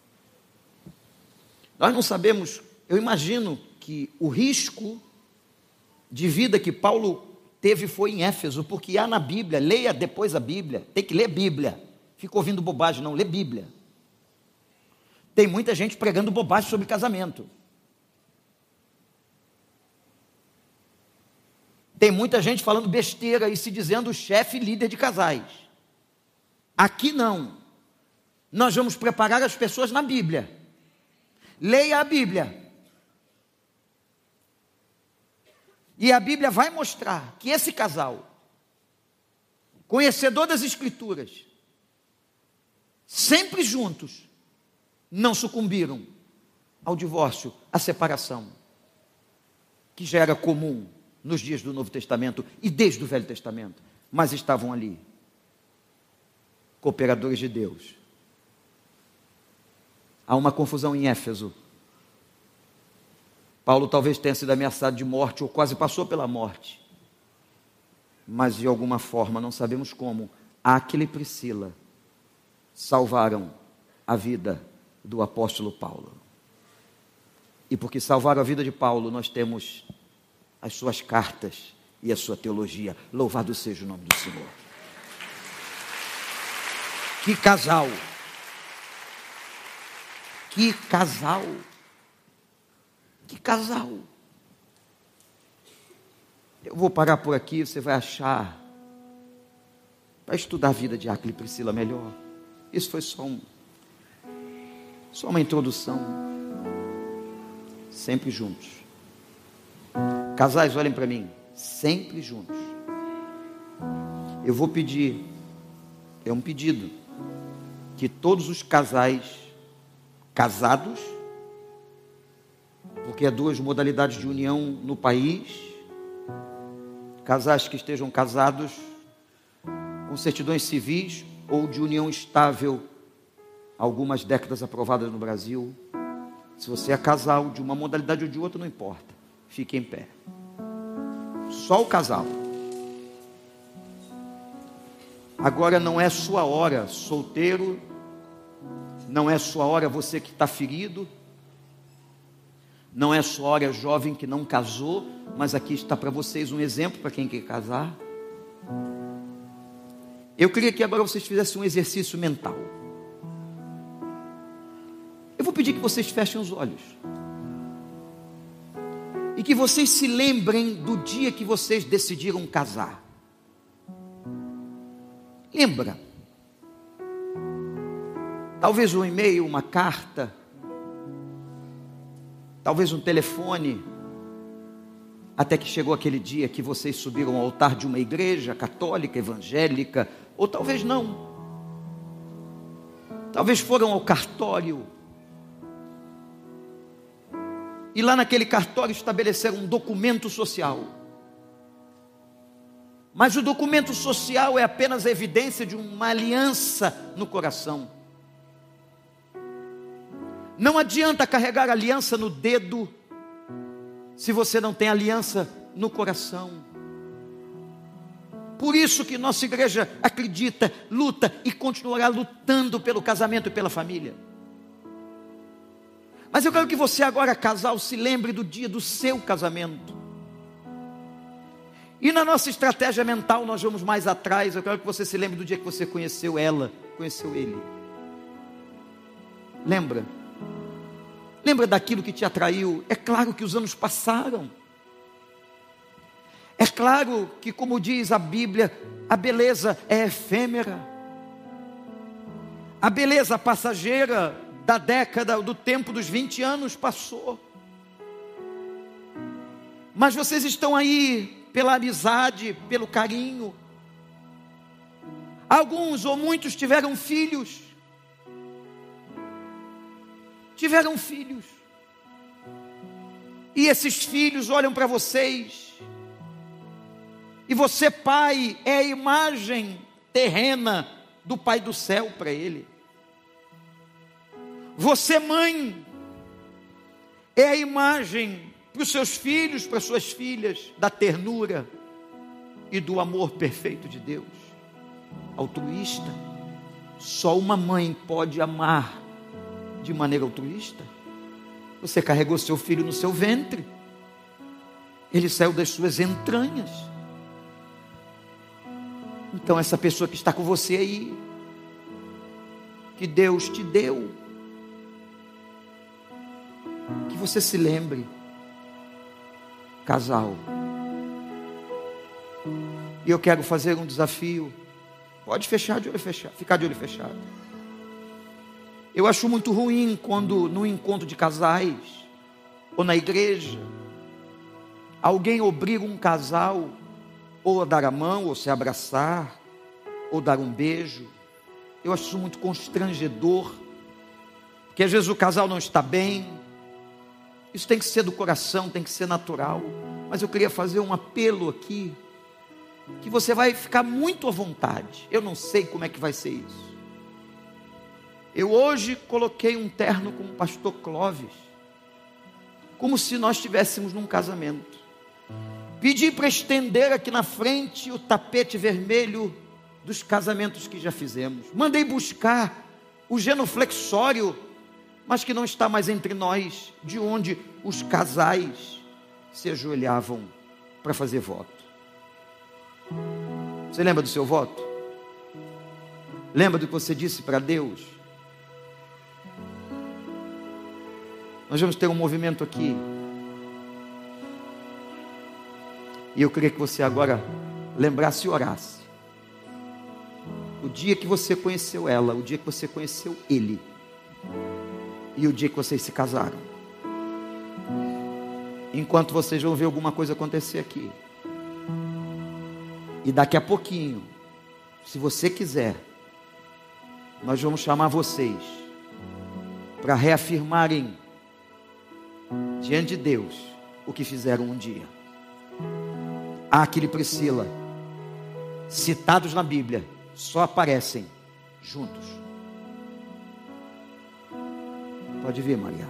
Nós não sabemos, eu imagino que o risco de vida que Paulo teve foi em Éfeso, porque há na Bíblia, leia depois a Bíblia, tem que ler Bíblia, fica ouvindo bobagem, não, lê Bíblia. Tem muita gente pregando bobagem sobre casamento. Tem muita gente falando besteira e se dizendo chefe e líder de casais. Aqui não. Nós vamos preparar as pessoas na Bíblia. Leia a Bíblia. E a Bíblia vai mostrar que esse casal, conhecedor das Escrituras, sempre juntos, não sucumbiram ao divórcio, à separação, que já era comum nos dias do Novo Testamento e desde o Velho Testamento, mas estavam ali, cooperadores de Deus. Há uma confusão em Éfeso. Paulo talvez tenha sido ameaçado de morte, ou quase passou pela morte, mas de alguma forma, não sabemos como, Áquila e Priscila salvaram a vida do apóstolo Paulo. E porque salvaram a vida de Paulo, nós temos as suas cartas e a sua teologia. Louvado seja o nome do Senhor. Que casal! Que casal! Que casal! Eu vou parar por aqui, você vai achar, para estudar a vida de Áquila e Priscila melhor. Isso foi só um, só uma introdução. Sempre juntos. Casais, olhem para mim, sempre juntos. Eu vou pedir, é um pedido, que todos os casais casados, porque há duas modalidades de união no país, casais que estejam casados com certidões civis ou de união estável, algumas décadas aprovadas no Brasil. Se você é casal de uma modalidade ou de outra, não importa, fique em pé. Só o casal. Agora não é sua hora, solteiro, não é sua hora, você que está ferido, não é sua hora, jovem que não casou, mas aqui está para vocês um exemplo para quem quer casar. Eu queria que agora vocês fizessem um exercício mental. Eu vou pedir que vocês fechem os olhos e que vocês se lembrem do dia que vocês decidiram casar. Lembra? Talvez um e-mail, uma carta, talvez um telefone, até que chegou aquele dia que vocês subiram ao altar de uma igreja católica, evangélica, ou talvez não. Talvez foram ao cartório, e lá naquele cartório estabeleceram um documento social. Mas o documento social é apenas a evidência de uma aliança no coração. Não adianta carregar aliança no dedo se você não tem aliança no coração. Por isso que nossa igreja acredita, luta e continuará lutando pelo casamento e pela família. Mas eu quero que você agora, casal, se lembre do dia do seu casamento. E na nossa estratégia mental nós vamos mais atrás. Eu quero que você se lembre do dia que você conheceu ela, conheceu ele. Lembra? Lembra daquilo que te atraiu? É claro que os anos passaram. É claro que, como diz a Bíblia, a beleza é efêmera. A beleza passageira da década, do tempo dos vinte anos passou. Mas vocês estão aí pela amizade, pelo carinho. Alguns ou muitos tiveram filhos. Tiveram filhos. E esses filhos olham para vocês. E você, pai, é a imagem terrena do Pai do céu para ele. Você, mãe, é a imagem para os seus filhos, para as suas filhas, da ternura e do amor perfeito de Deus. Altruísta. Só uma mãe pode amar de maneira altruísta. Você carregou seu filho no seu ventre. Ele saiu das suas entranhas. Então essa pessoa que está com você aí, que Deus te deu, que você se lembre, casal. E eu quero fazer um desafio. Pode fechar de olho fechado, ficar de olho fechado. Eu acho muito ruim quando no encontro de casais ou na igreja alguém obriga um casal ou a dar a mão, ou se abraçar, ou dar um beijo. Eu acho isso muito constrangedor, porque às vezes o casal não está bem. Isso tem que ser do coração, tem que ser natural. mas eu queria fazer um apelo aqui, que você vai ficar muito à vontade. Eu não sei como é que vai ser isso. Eu hoje coloquei um terno com o pastor Clóvis, como se nós estivéssemos num casamento. Pedi para estender aqui na frente o tapete vermelho dos casamentos que já fizemos. Mandei buscar o genuflexório, mas que não está mais entre nós, de onde os casais se ajoelhavam para fazer voto. Você lembra do seu voto? Lembra do que você disse para Deus? Nós vamos ter um movimento aqui. E eu queria que você agora lembrasse e orasse. O dia que você conheceu ela, o dia que você conheceu ele, e o dia que vocês se casaram. Enquanto vocês vão ver alguma coisa acontecer aqui. E daqui a pouquinho, se você quiser, nós vamos chamar vocês para reafirmarem diante de Deus o que fizeram um dia. Aquile e Priscila, citados na Bíblia, só aparecem juntos. Pode vir, Maria.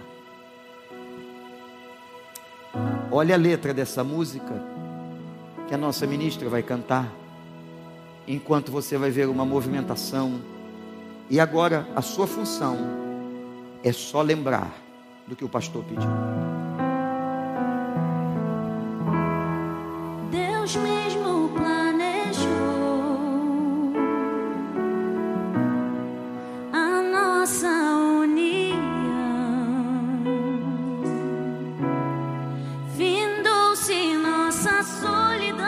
Olha a letra dessa música que a nossa ministra vai cantar, enquanto você vai ver uma movimentação. E agora a sua função é só lembrar do que o pastor pediu. Deus mesmo planejou a nossa união. Findou-se nossa solidão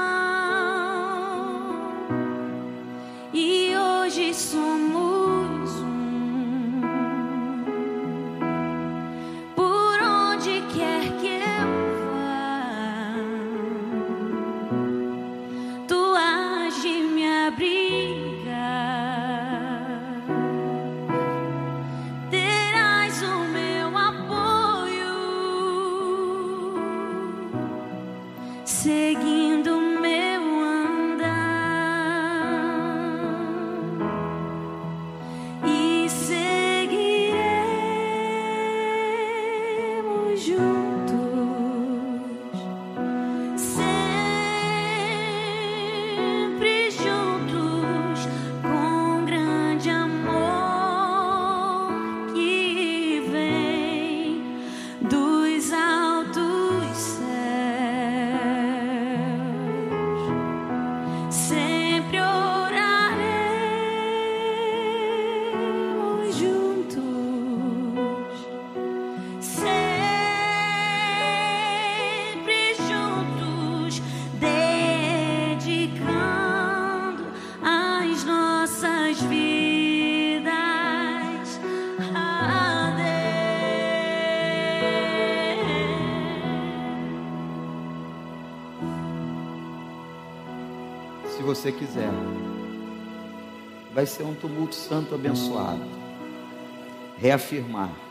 e hoje somos um. Por onde quer que eu vá, tu has de me abrigar. Terás o meu apoio, seguindo o meu andar, e seguiremos juntos, sempre juntos, com grande amor que vem dos altos céus. Sempre oraremos juntos, sempre juntos, dedicando as nossas vidas a Deus. Se você quiser, vai ser um tumulto santo abençoado. Reafirmar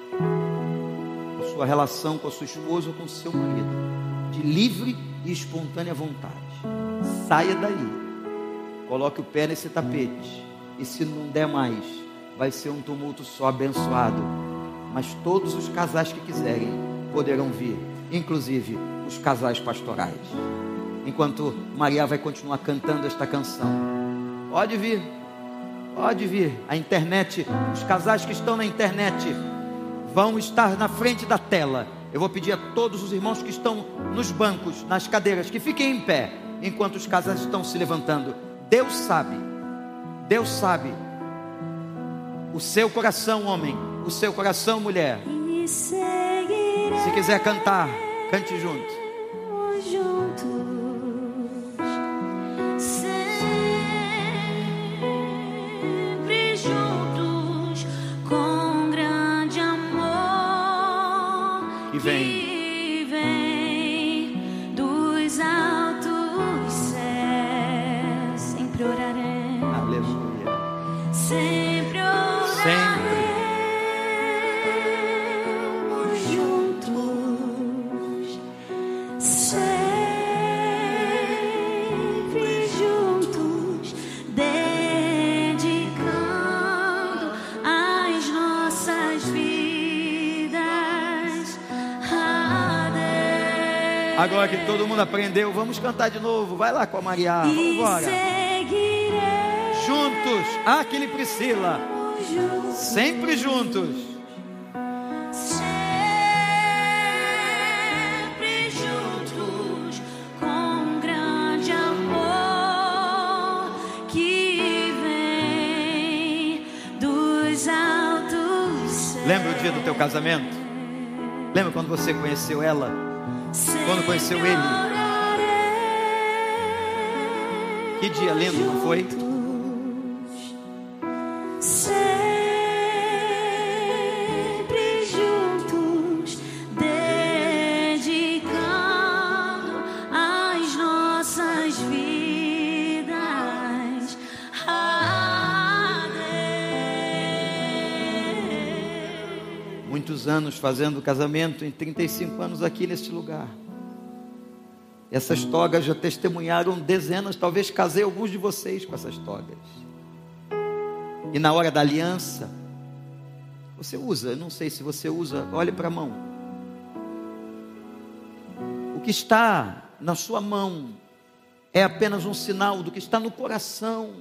a sua relação com a sua esposa ou com o seu marido, de livre e espontânea vontade. Saia daí, coloque o pé nesse tapete, e se não der mais, vai ser um tumulto só abençoado. Mas todos os casais que quiserem poderão vir, inclusive os casais pastorais. Enquanto Maria vai continuar cantando esta canção, pode vir, pode vir. A internet, os casais que estão na internet vão estar na frente da tela. Eu vou pedir a todos os irmãos que estão nos bancos, nas cadeiras, que fiquem em pé, enquanto os casais estão se levantando. Deus sabe, Deus sabe o seu coração, homem, o seu coração, mulher. E seguiremos Se quiser cantar, cante junto. juntos, sempre juntos, com grande amor E vem. que vem dos altos céus. Sempre oraremos, Aleluia. sempre Sempre. oraremos juntos, sempre Agora que todo mundo aprendeu, vamos cantar de novo. Vai lá com a Maria. Vamos embora. Juntos. Ah, aquele Priscila. Sempre juntos. Sempre juntos, com grande amor que vem dos altos céus. Lembra o dia do teu casamento? Lembra quando você conheceu ela? Quando conheceu ele? Que dia lindo, não foi? Sempre juntos, dedicando as nossas vidas a Deus. Muitos anos fazendo casamento, em trinta e cinco anos aqui neste lugar. Essas togas já testemunharam dezenas, talvez casei alguns de vocês com essas togas. E na hora da aliança, você usa, não sei se você usa, olhe para a mão. O que está na sua mão é apenas um sinal do que está no coração.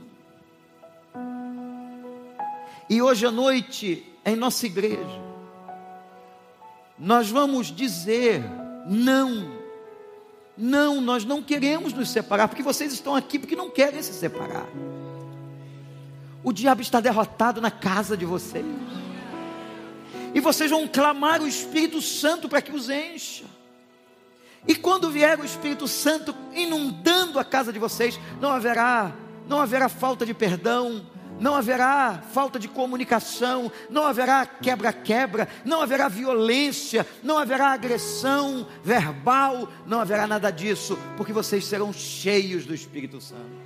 E hoje à noite, em nossa igreja, nós vamos dizer não. Não, nós não queremos nos separar, porque vocês estão aqui porque não querem se separar. O diabo está derrotado na casa de vocês. E vocês vão clamar o Espírito Santo para que os encha. E quando vier o Espírito Santo inundando a casa de vocês, não haverá, não haverá falta de perdão, não haverá falta de comunicação, não haverá quebra-quebra, não haverá violência, não haverá agressão verbal, não haverá nada disso, porque vocês serão cheios do Espírito Santo.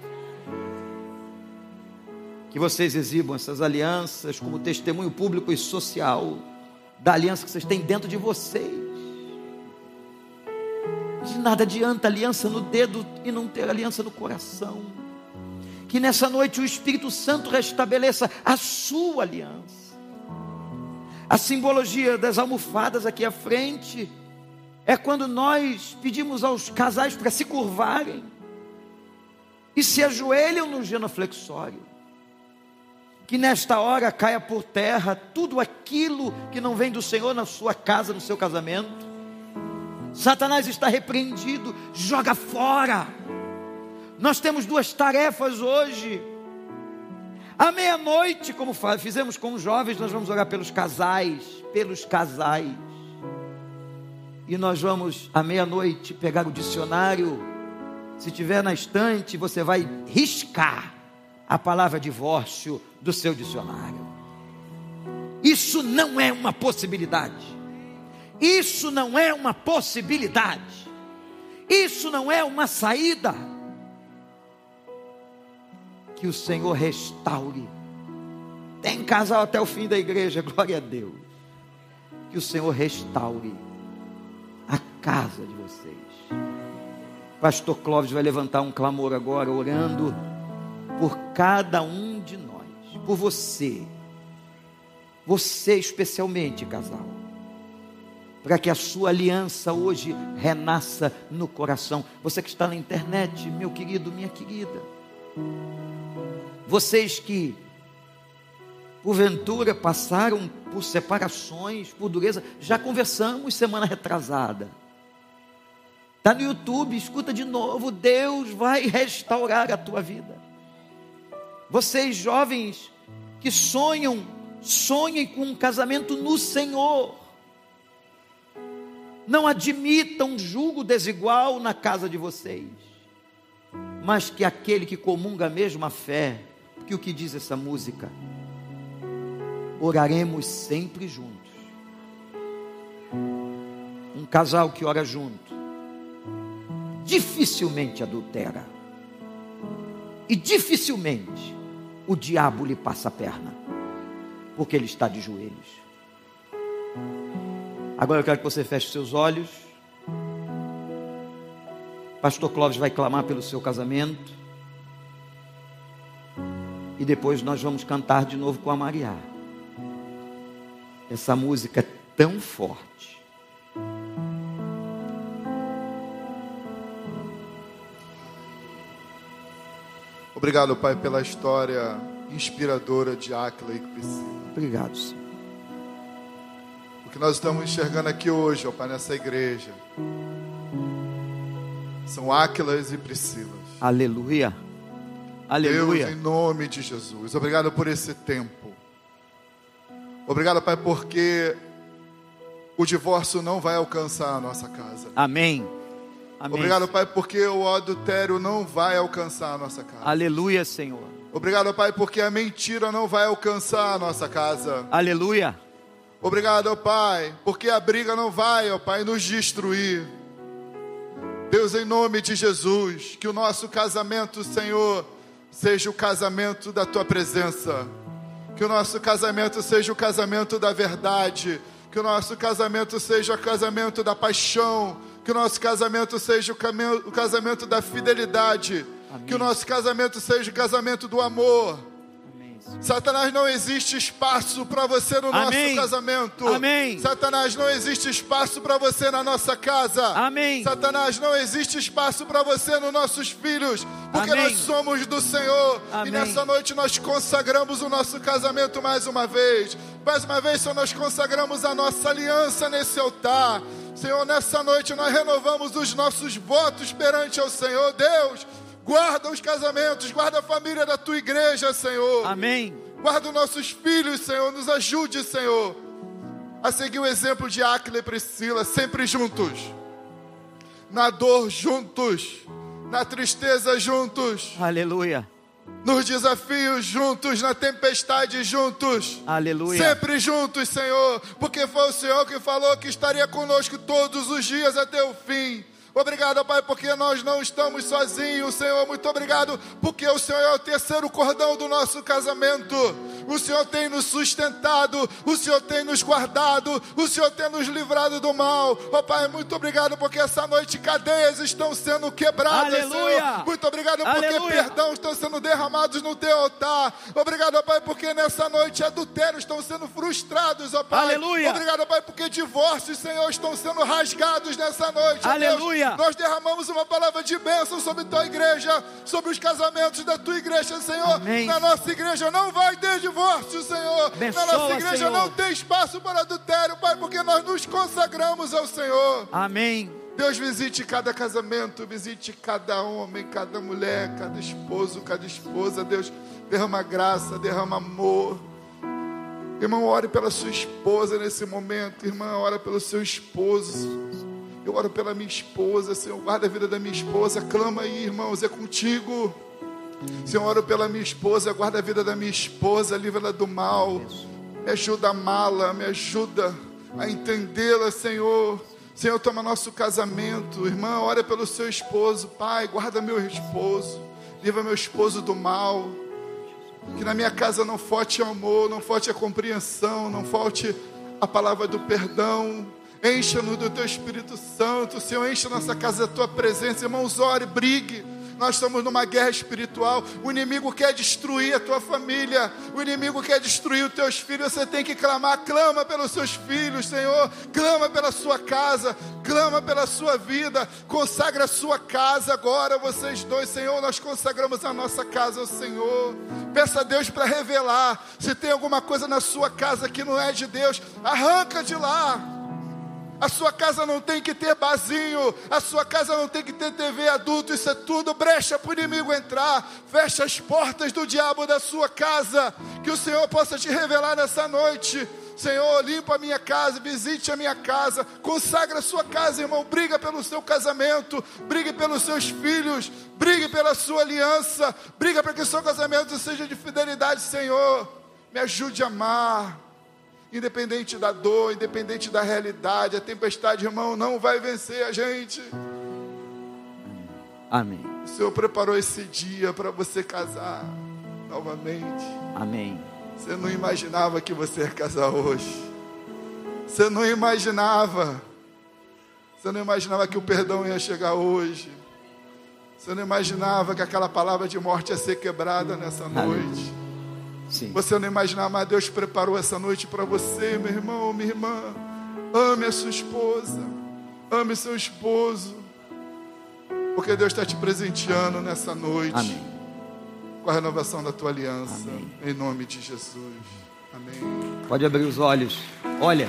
Que vocês exibam essas alianças como testemunho público e social da aliança que vocês têm dentro de vocês. De nada adianta aliança no dedo e não ter aliança no coração. Que nessa noite o Espírito Santo restabeleça a sua aliança. A simbologia das almofadas aqui à frente é quando nós pedimos aos casais para se curvarem e se ajoelham no genuflexório. Que nesta hora caia por terra tudo aquilo que não vem do Senhor na sua casa, no seu casamento. Satanás está repreendido, joga fora. Nós temos duas tarefas hoje. À meia-noite, como fizemos com os jovens, nós vamos orar pelos casais, pelos casais. E nós vamos, à meia-noite, pegar o dicionário. Se tiver na estante, você vai riscar a palavra divórcio do seu dicionário. Isso não é uma possibilidade. Isso não é uma possibilidade. Isso não é uma saída. Que o Senhor restaure. Tem casal até o fim da igreja, glória a Deus. Que o Senhor restaure a casa de vocês. Pastor Clóvis vai levantar um clamor agora, orando por cada um de nós, por você, você especialmente, casal, para que a sua aliança hoje renasça no coração. Você que está na internet, meu querido, minha querida, vocês que porventura passaram por separações, por dureza, já conversamos semana retrasada. Está no YouTube, escuta de novo. Deus vai restaurar a tua vida. Vocês jovens que sonham, sonhem com um casamento no Senhor. Não admitam julgo desigual na casa de vocês, mas que aquele que comunga a mesma fé, que o que diz essa música, oraremos sempre juntos. Um casal que ora junto dificilmente adultera, e dificilmente o diabo lhe passa a perna, porque ele está de joelhos. Agora eu quero que você feche seus olhos. Pastor Clóvis vai clamar pelo seu casamento, e depois nós vamos cantar de novo com a Maria. Essa música é tão forte, Obrigado, Pai, pela história inspiradora de Áquila e Priscila. Obrigado, Senhor. O que nós estamos enxergando aqui hoje, ó Pai, nessa igreja, são Áquilas e Priscilas. Aleluia. Aleluia. Deus, em nome de Jesus, obrigado por esse tempo. Obrigado, Pai, porque o divórcio não vai alcançar a nossa casa. Amém. Amém. Obrigado, Pai, porque o adultério não vai alcançar a nossa casa. Aleluia, Senhor. Obrigado, Pai, porque a mentira não vai alcançar a nossa casa. Aleluia. Obrigado, ó Pai, porque a briga não vai, ó Pai, nos destruir. Deus, em nome de Jesus, que o nosso casamento, Senhor, seja o casamento da Tua presença. Que o nosso casamento seja o casamento da verdade. Que o nosso casamento seja o casamento da paixão. Que o nosso casamento seja o, cam- o casamento da fidelidade. Amém. Que o nosso casamento seja o casamento do amor. Amém. Satanás, não existe espaço para você no Amém. nosso casamento. Amém. Satanás, não existe espaço para você na nossa casa. Amém. Satanás, não existe espaço para você nos nossos filhos. Porque Amém. nós somos do Senhor. Amém. E nessa noite nós consagramos o nosso casamento mais uma vez. Mais uma vez, Senhor, nós consagramos a nossa aliança nesse altar. Senhor, nessa noite nós renovamos os nossos votos perante ao Senhor. Deus, guarda os casamentos, guarda a família da Tua igreja, Senhor. Amém. Guarda os nossos filhos, Senhor, nos ajude, Senhor, a seguir o exemplo de Áquila e Priscila, sempre juntos. Na dor juntos, na tristeza juntos. Aleluia. Nos desafios juntos, na tempestade juntos. Aleluia. Sempre juntos, Senhor, porque foi o Senhor que falou que estaria conosco todos os dias até o fim. Obrigado, Pai, porque nós não estamos sozinhos, Senhor. Muito obrigado, porque o Senhor é o terceiro cordão do nosso casamento. O Senhor tem nos sustentado, o Senhor tem nos guardado, o Senhor tem nos livrado do mal. Ó Pai, muito obrigado, porque essa noite cadeias estão sendo quebradas, Aleluia. Senhor. Muito obrigado, porque Aleluia. perdão estão sendo derramados no Teu altar. Obrigado, ó Pai, porque nessa noite adultérios estão sendo frustrados, ó Pai. Aleluia. Obrigado, ó Pai, porque divórcios, Senhor, estão sendo rasgados nessa noite. Ó Aleluia. Deus, nós derramamos uma palavra de bênção sobre Tua igreja, sobre os casamentos da Tua igreja, Senhor. Amém. Na nossa igreja não vai ter divórcio, Senhor. Abençoa, Na nossa igreja Senhor. não tem espaço para adultério, Pai, porque nós nos consagramos ao Senhor. Amém. Deus, visite cada casamento, visite cada homem, cada mulher, cada esposo, cada esposa. Deus, derrama graça, derrama amor. Irmão, ore pela sua esposa nesse momento. Irmã, ora pelo seu esposo. Eu oro pela minha esposa, Senhor, guarda a vida da minha esposa. Clama aí, irmãos, é contigo. Senhor, oro pela minha esposa, guarda a vida da minha esposa, livra-la do mal. Me ajuda a amá-la, me ajuda a entendê-la, Senhor. Senhor, toma nosso casamento. Irmã, ora pelo seu esposo. Pai, guarda meu esposo, livra meu esposo do mal. Que na minha casa não falte amor, não falte a compreensão, não falte a palavra do perdão. Encha-nos do Teu Espírito Santo, Senhor, encha nossa casa da Tua presença. Irmãos, ore, brigue. Nós estamos numa guerra espiritual. O inimigo quer destruir a tua família. O inimigo quer destruir os teus filhos. Você tem que clamar. Clama pelos seus filhos, Senhor. Clama pela sua casa. Clama pela sua vida. Consagra a sua casa agora, vocês dois, Senhor. Nós consagramos a nossa casa ao Senhor. Peça a Deus para revelar. Se tem alguma coisa na sua casa que não é de Deus, arranca de lá. A sua casa não tem que ter barzinho, a sua casa não tem que ter T V adulto, isso é tudo brecha para o inimigo entrar. Fecha as portas do diabo da sua casa, que o Senhor possa te revelar nessa noite. Senhor, limpa a minha casa, visite a minha casa, consagra a sua casa, irmão. Briga pelo seu casamento, brigue pelos seus filhos, brigue pela sua aliança, briga para que o seu casamento seja de fidelidade, Senhor. Me ajude a amar. Independente da dor, independente da realidade, a tempestade, irmão, não vai vencer a gente. Amém. O Senhor preparou esse dia para você casar novamente. Amém. Você não imaginava que você ia casar hoje. Você não imaginava. Você não imaginava que o perdão ia chegar hoje. Você não imaginava que aquela palavra de morte ia ser quebrada nessa noite. Sim. Você não imaginava, mas Deus preparou essa noite para você, meu irmão, minha irmã. Ame a sua esposa, ame seu esposo, porque Deus está te presenteando nessa noite. Amém. com a renovação da tua aliança. Amém. Em nome de Jesus. Amém. Pode abrir os olhos. Olha,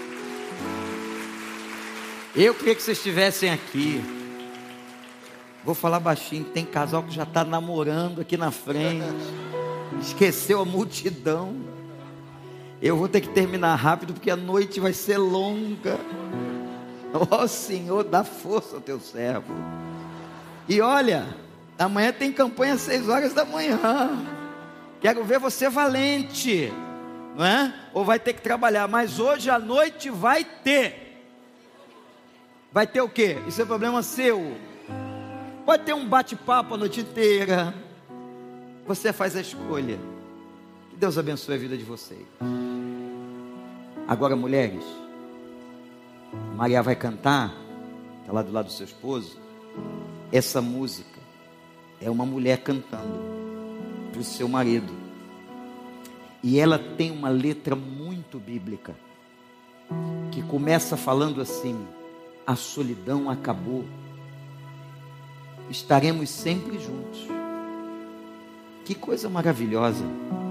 eu queria que vocês estivessem aqui. Vou falar baixinho, tem casal que já está namorando aqui na frente. Esqueceu a multidão. Eu vou ter que terminar rápido, porque a noite vai ser longa. Ó Senhor, dá força ao teu servo. E olha, amanhã tem campanha às seis horas da manhã. Quero ver você valente, não é? Ou vai ter que trabalhar, mas hoje à noite vai ter. Vai ter o quê? Isso é problema seu. Pode ter um bate-papo a noite inteira. Você faz a escolha. Que Deus abençoe a vida de vocês. Agora, mulheres, Maria vai cantar, está lá do lado do seu esposo. Essa música é uma mulher cantando para o seu marido. E ela tem uma letra muito bíblica, que começa falando assim: a solidão acabou, estaremos sempre juntos. Que coisa maravilhosa.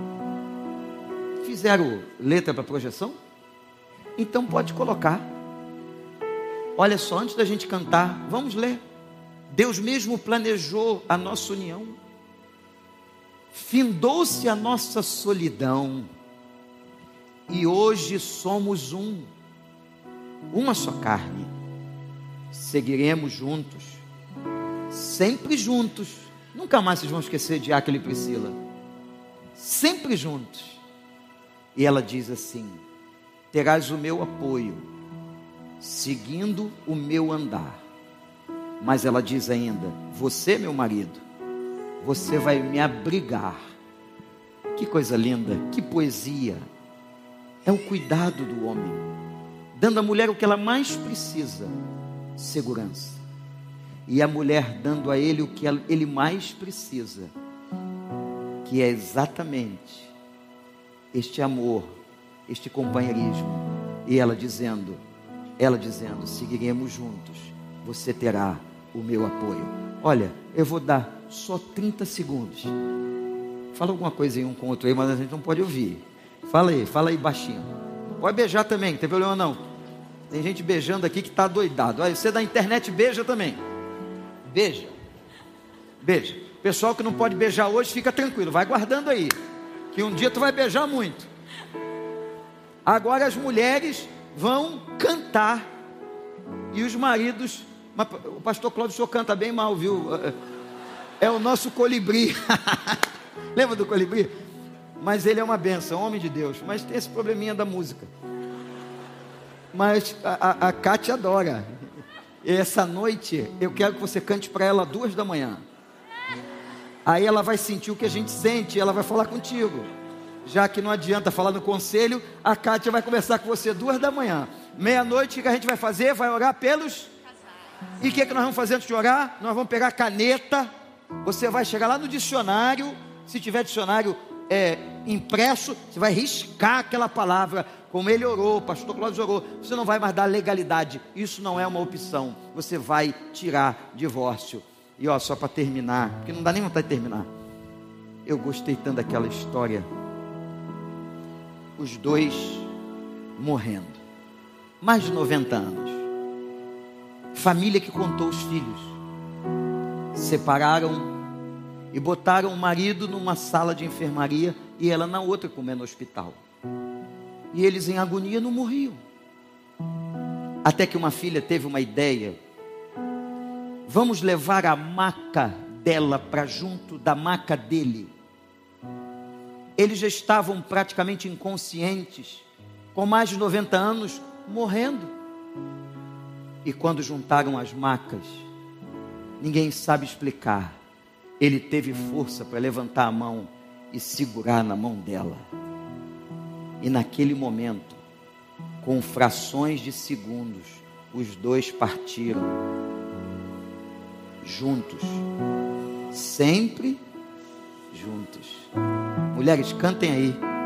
Fizeram letra para projeção? Então pode colocar. Olha só, antes da gente cantar, vamos ler. Deus mesmo planejou a nossa união. Findou-se a nossa solidão e hoje somos um, uma só carne. Seguiremos juntos, sempre juntos. Nunca mais vocês vão esquecer de Áquila e Priscila. Sempre juntos. E ela diz assim: terás o meu apoio, seguindo o meu andar. Mas ela diz ainda: você, meu marido, você vai me abrigar. Que coisa linda, que poesia. É o cuidado do homem, dando à mulher o que ela mais precisa: segurança. E a mulher dando a ele o que ele mais precisa, que é exatamente este amor, este companheirismo. E ela dizendo, ela dizendo, seguiremos juntos, você terá o meu apoio. Olha, eu vou dar só trinta segundos. Fala alguma coisa aí um com o outro aí, mas a gente não pode ouvir. Fala aí, fala aí baixinho. Pode beijar também, não tem problema não. Tem gente beijando aqui que está doidado. Olha, você da internet beija também. Beija. Beija. Pessoal que não pode beijar hoje, fica tranquilo, vai guardando aí, que um dia tu vai beijar muito. Agora as mulheres vão cantar e os maridos. Mas o pastor Cláudio, o senhor canta bem mal, viu? É o nosso colibri. Lembra do colibri? Mas ele é uma benção, homem de Deus. Mas tem esse probleminha da música. Mas a, a, a Cátia adora. E essa noite eu quero que você cante para ela duas da manhã. Aí ela vai sentir o que a gente sente e ela vai falar contigo. Já que não adianta falar no conselho, a Cátia vai conversar com você duas da manhã. Meia-noite, o que a gente vai fazer? Vai orar pelos... E o que, é que nós vamos fazer antes de orar? Nós vamos pegar a caneta. Você vai chegar lá no dicionário. Se tiver dicionário é, impresso, você vai riscar aquela palavra. Como ele orou, o pastor Cláudio orou. Você não vai mais dar legalidade. Isso não é uma opção. Você vai tirar divórcio. E ó, só para terminar, porque não dá nem vontade de terminar. Eu gostei tanto daquela história. Os dois morrendo. Mais de noventa anos. Família que contou os filhos. Separaram e botaram o marido numa sala de enfermaria e ela na outra, comendo no hospital. E eles em agonia não morriam. Até que uma filha teve uma ideia: vamos levar a maca dela para junto da maca dele. Eles já estavam praticamente inconscientes, com mais de noventa anos, morrendo. E quando juntaram as macas, ninguém sabe explicar, ele teve força para levantar a mão e segurar na mão dela. E naquele momento, com frações de segundos, os dois partiram juntos, sempre juntos. Mulheres, cantem aí.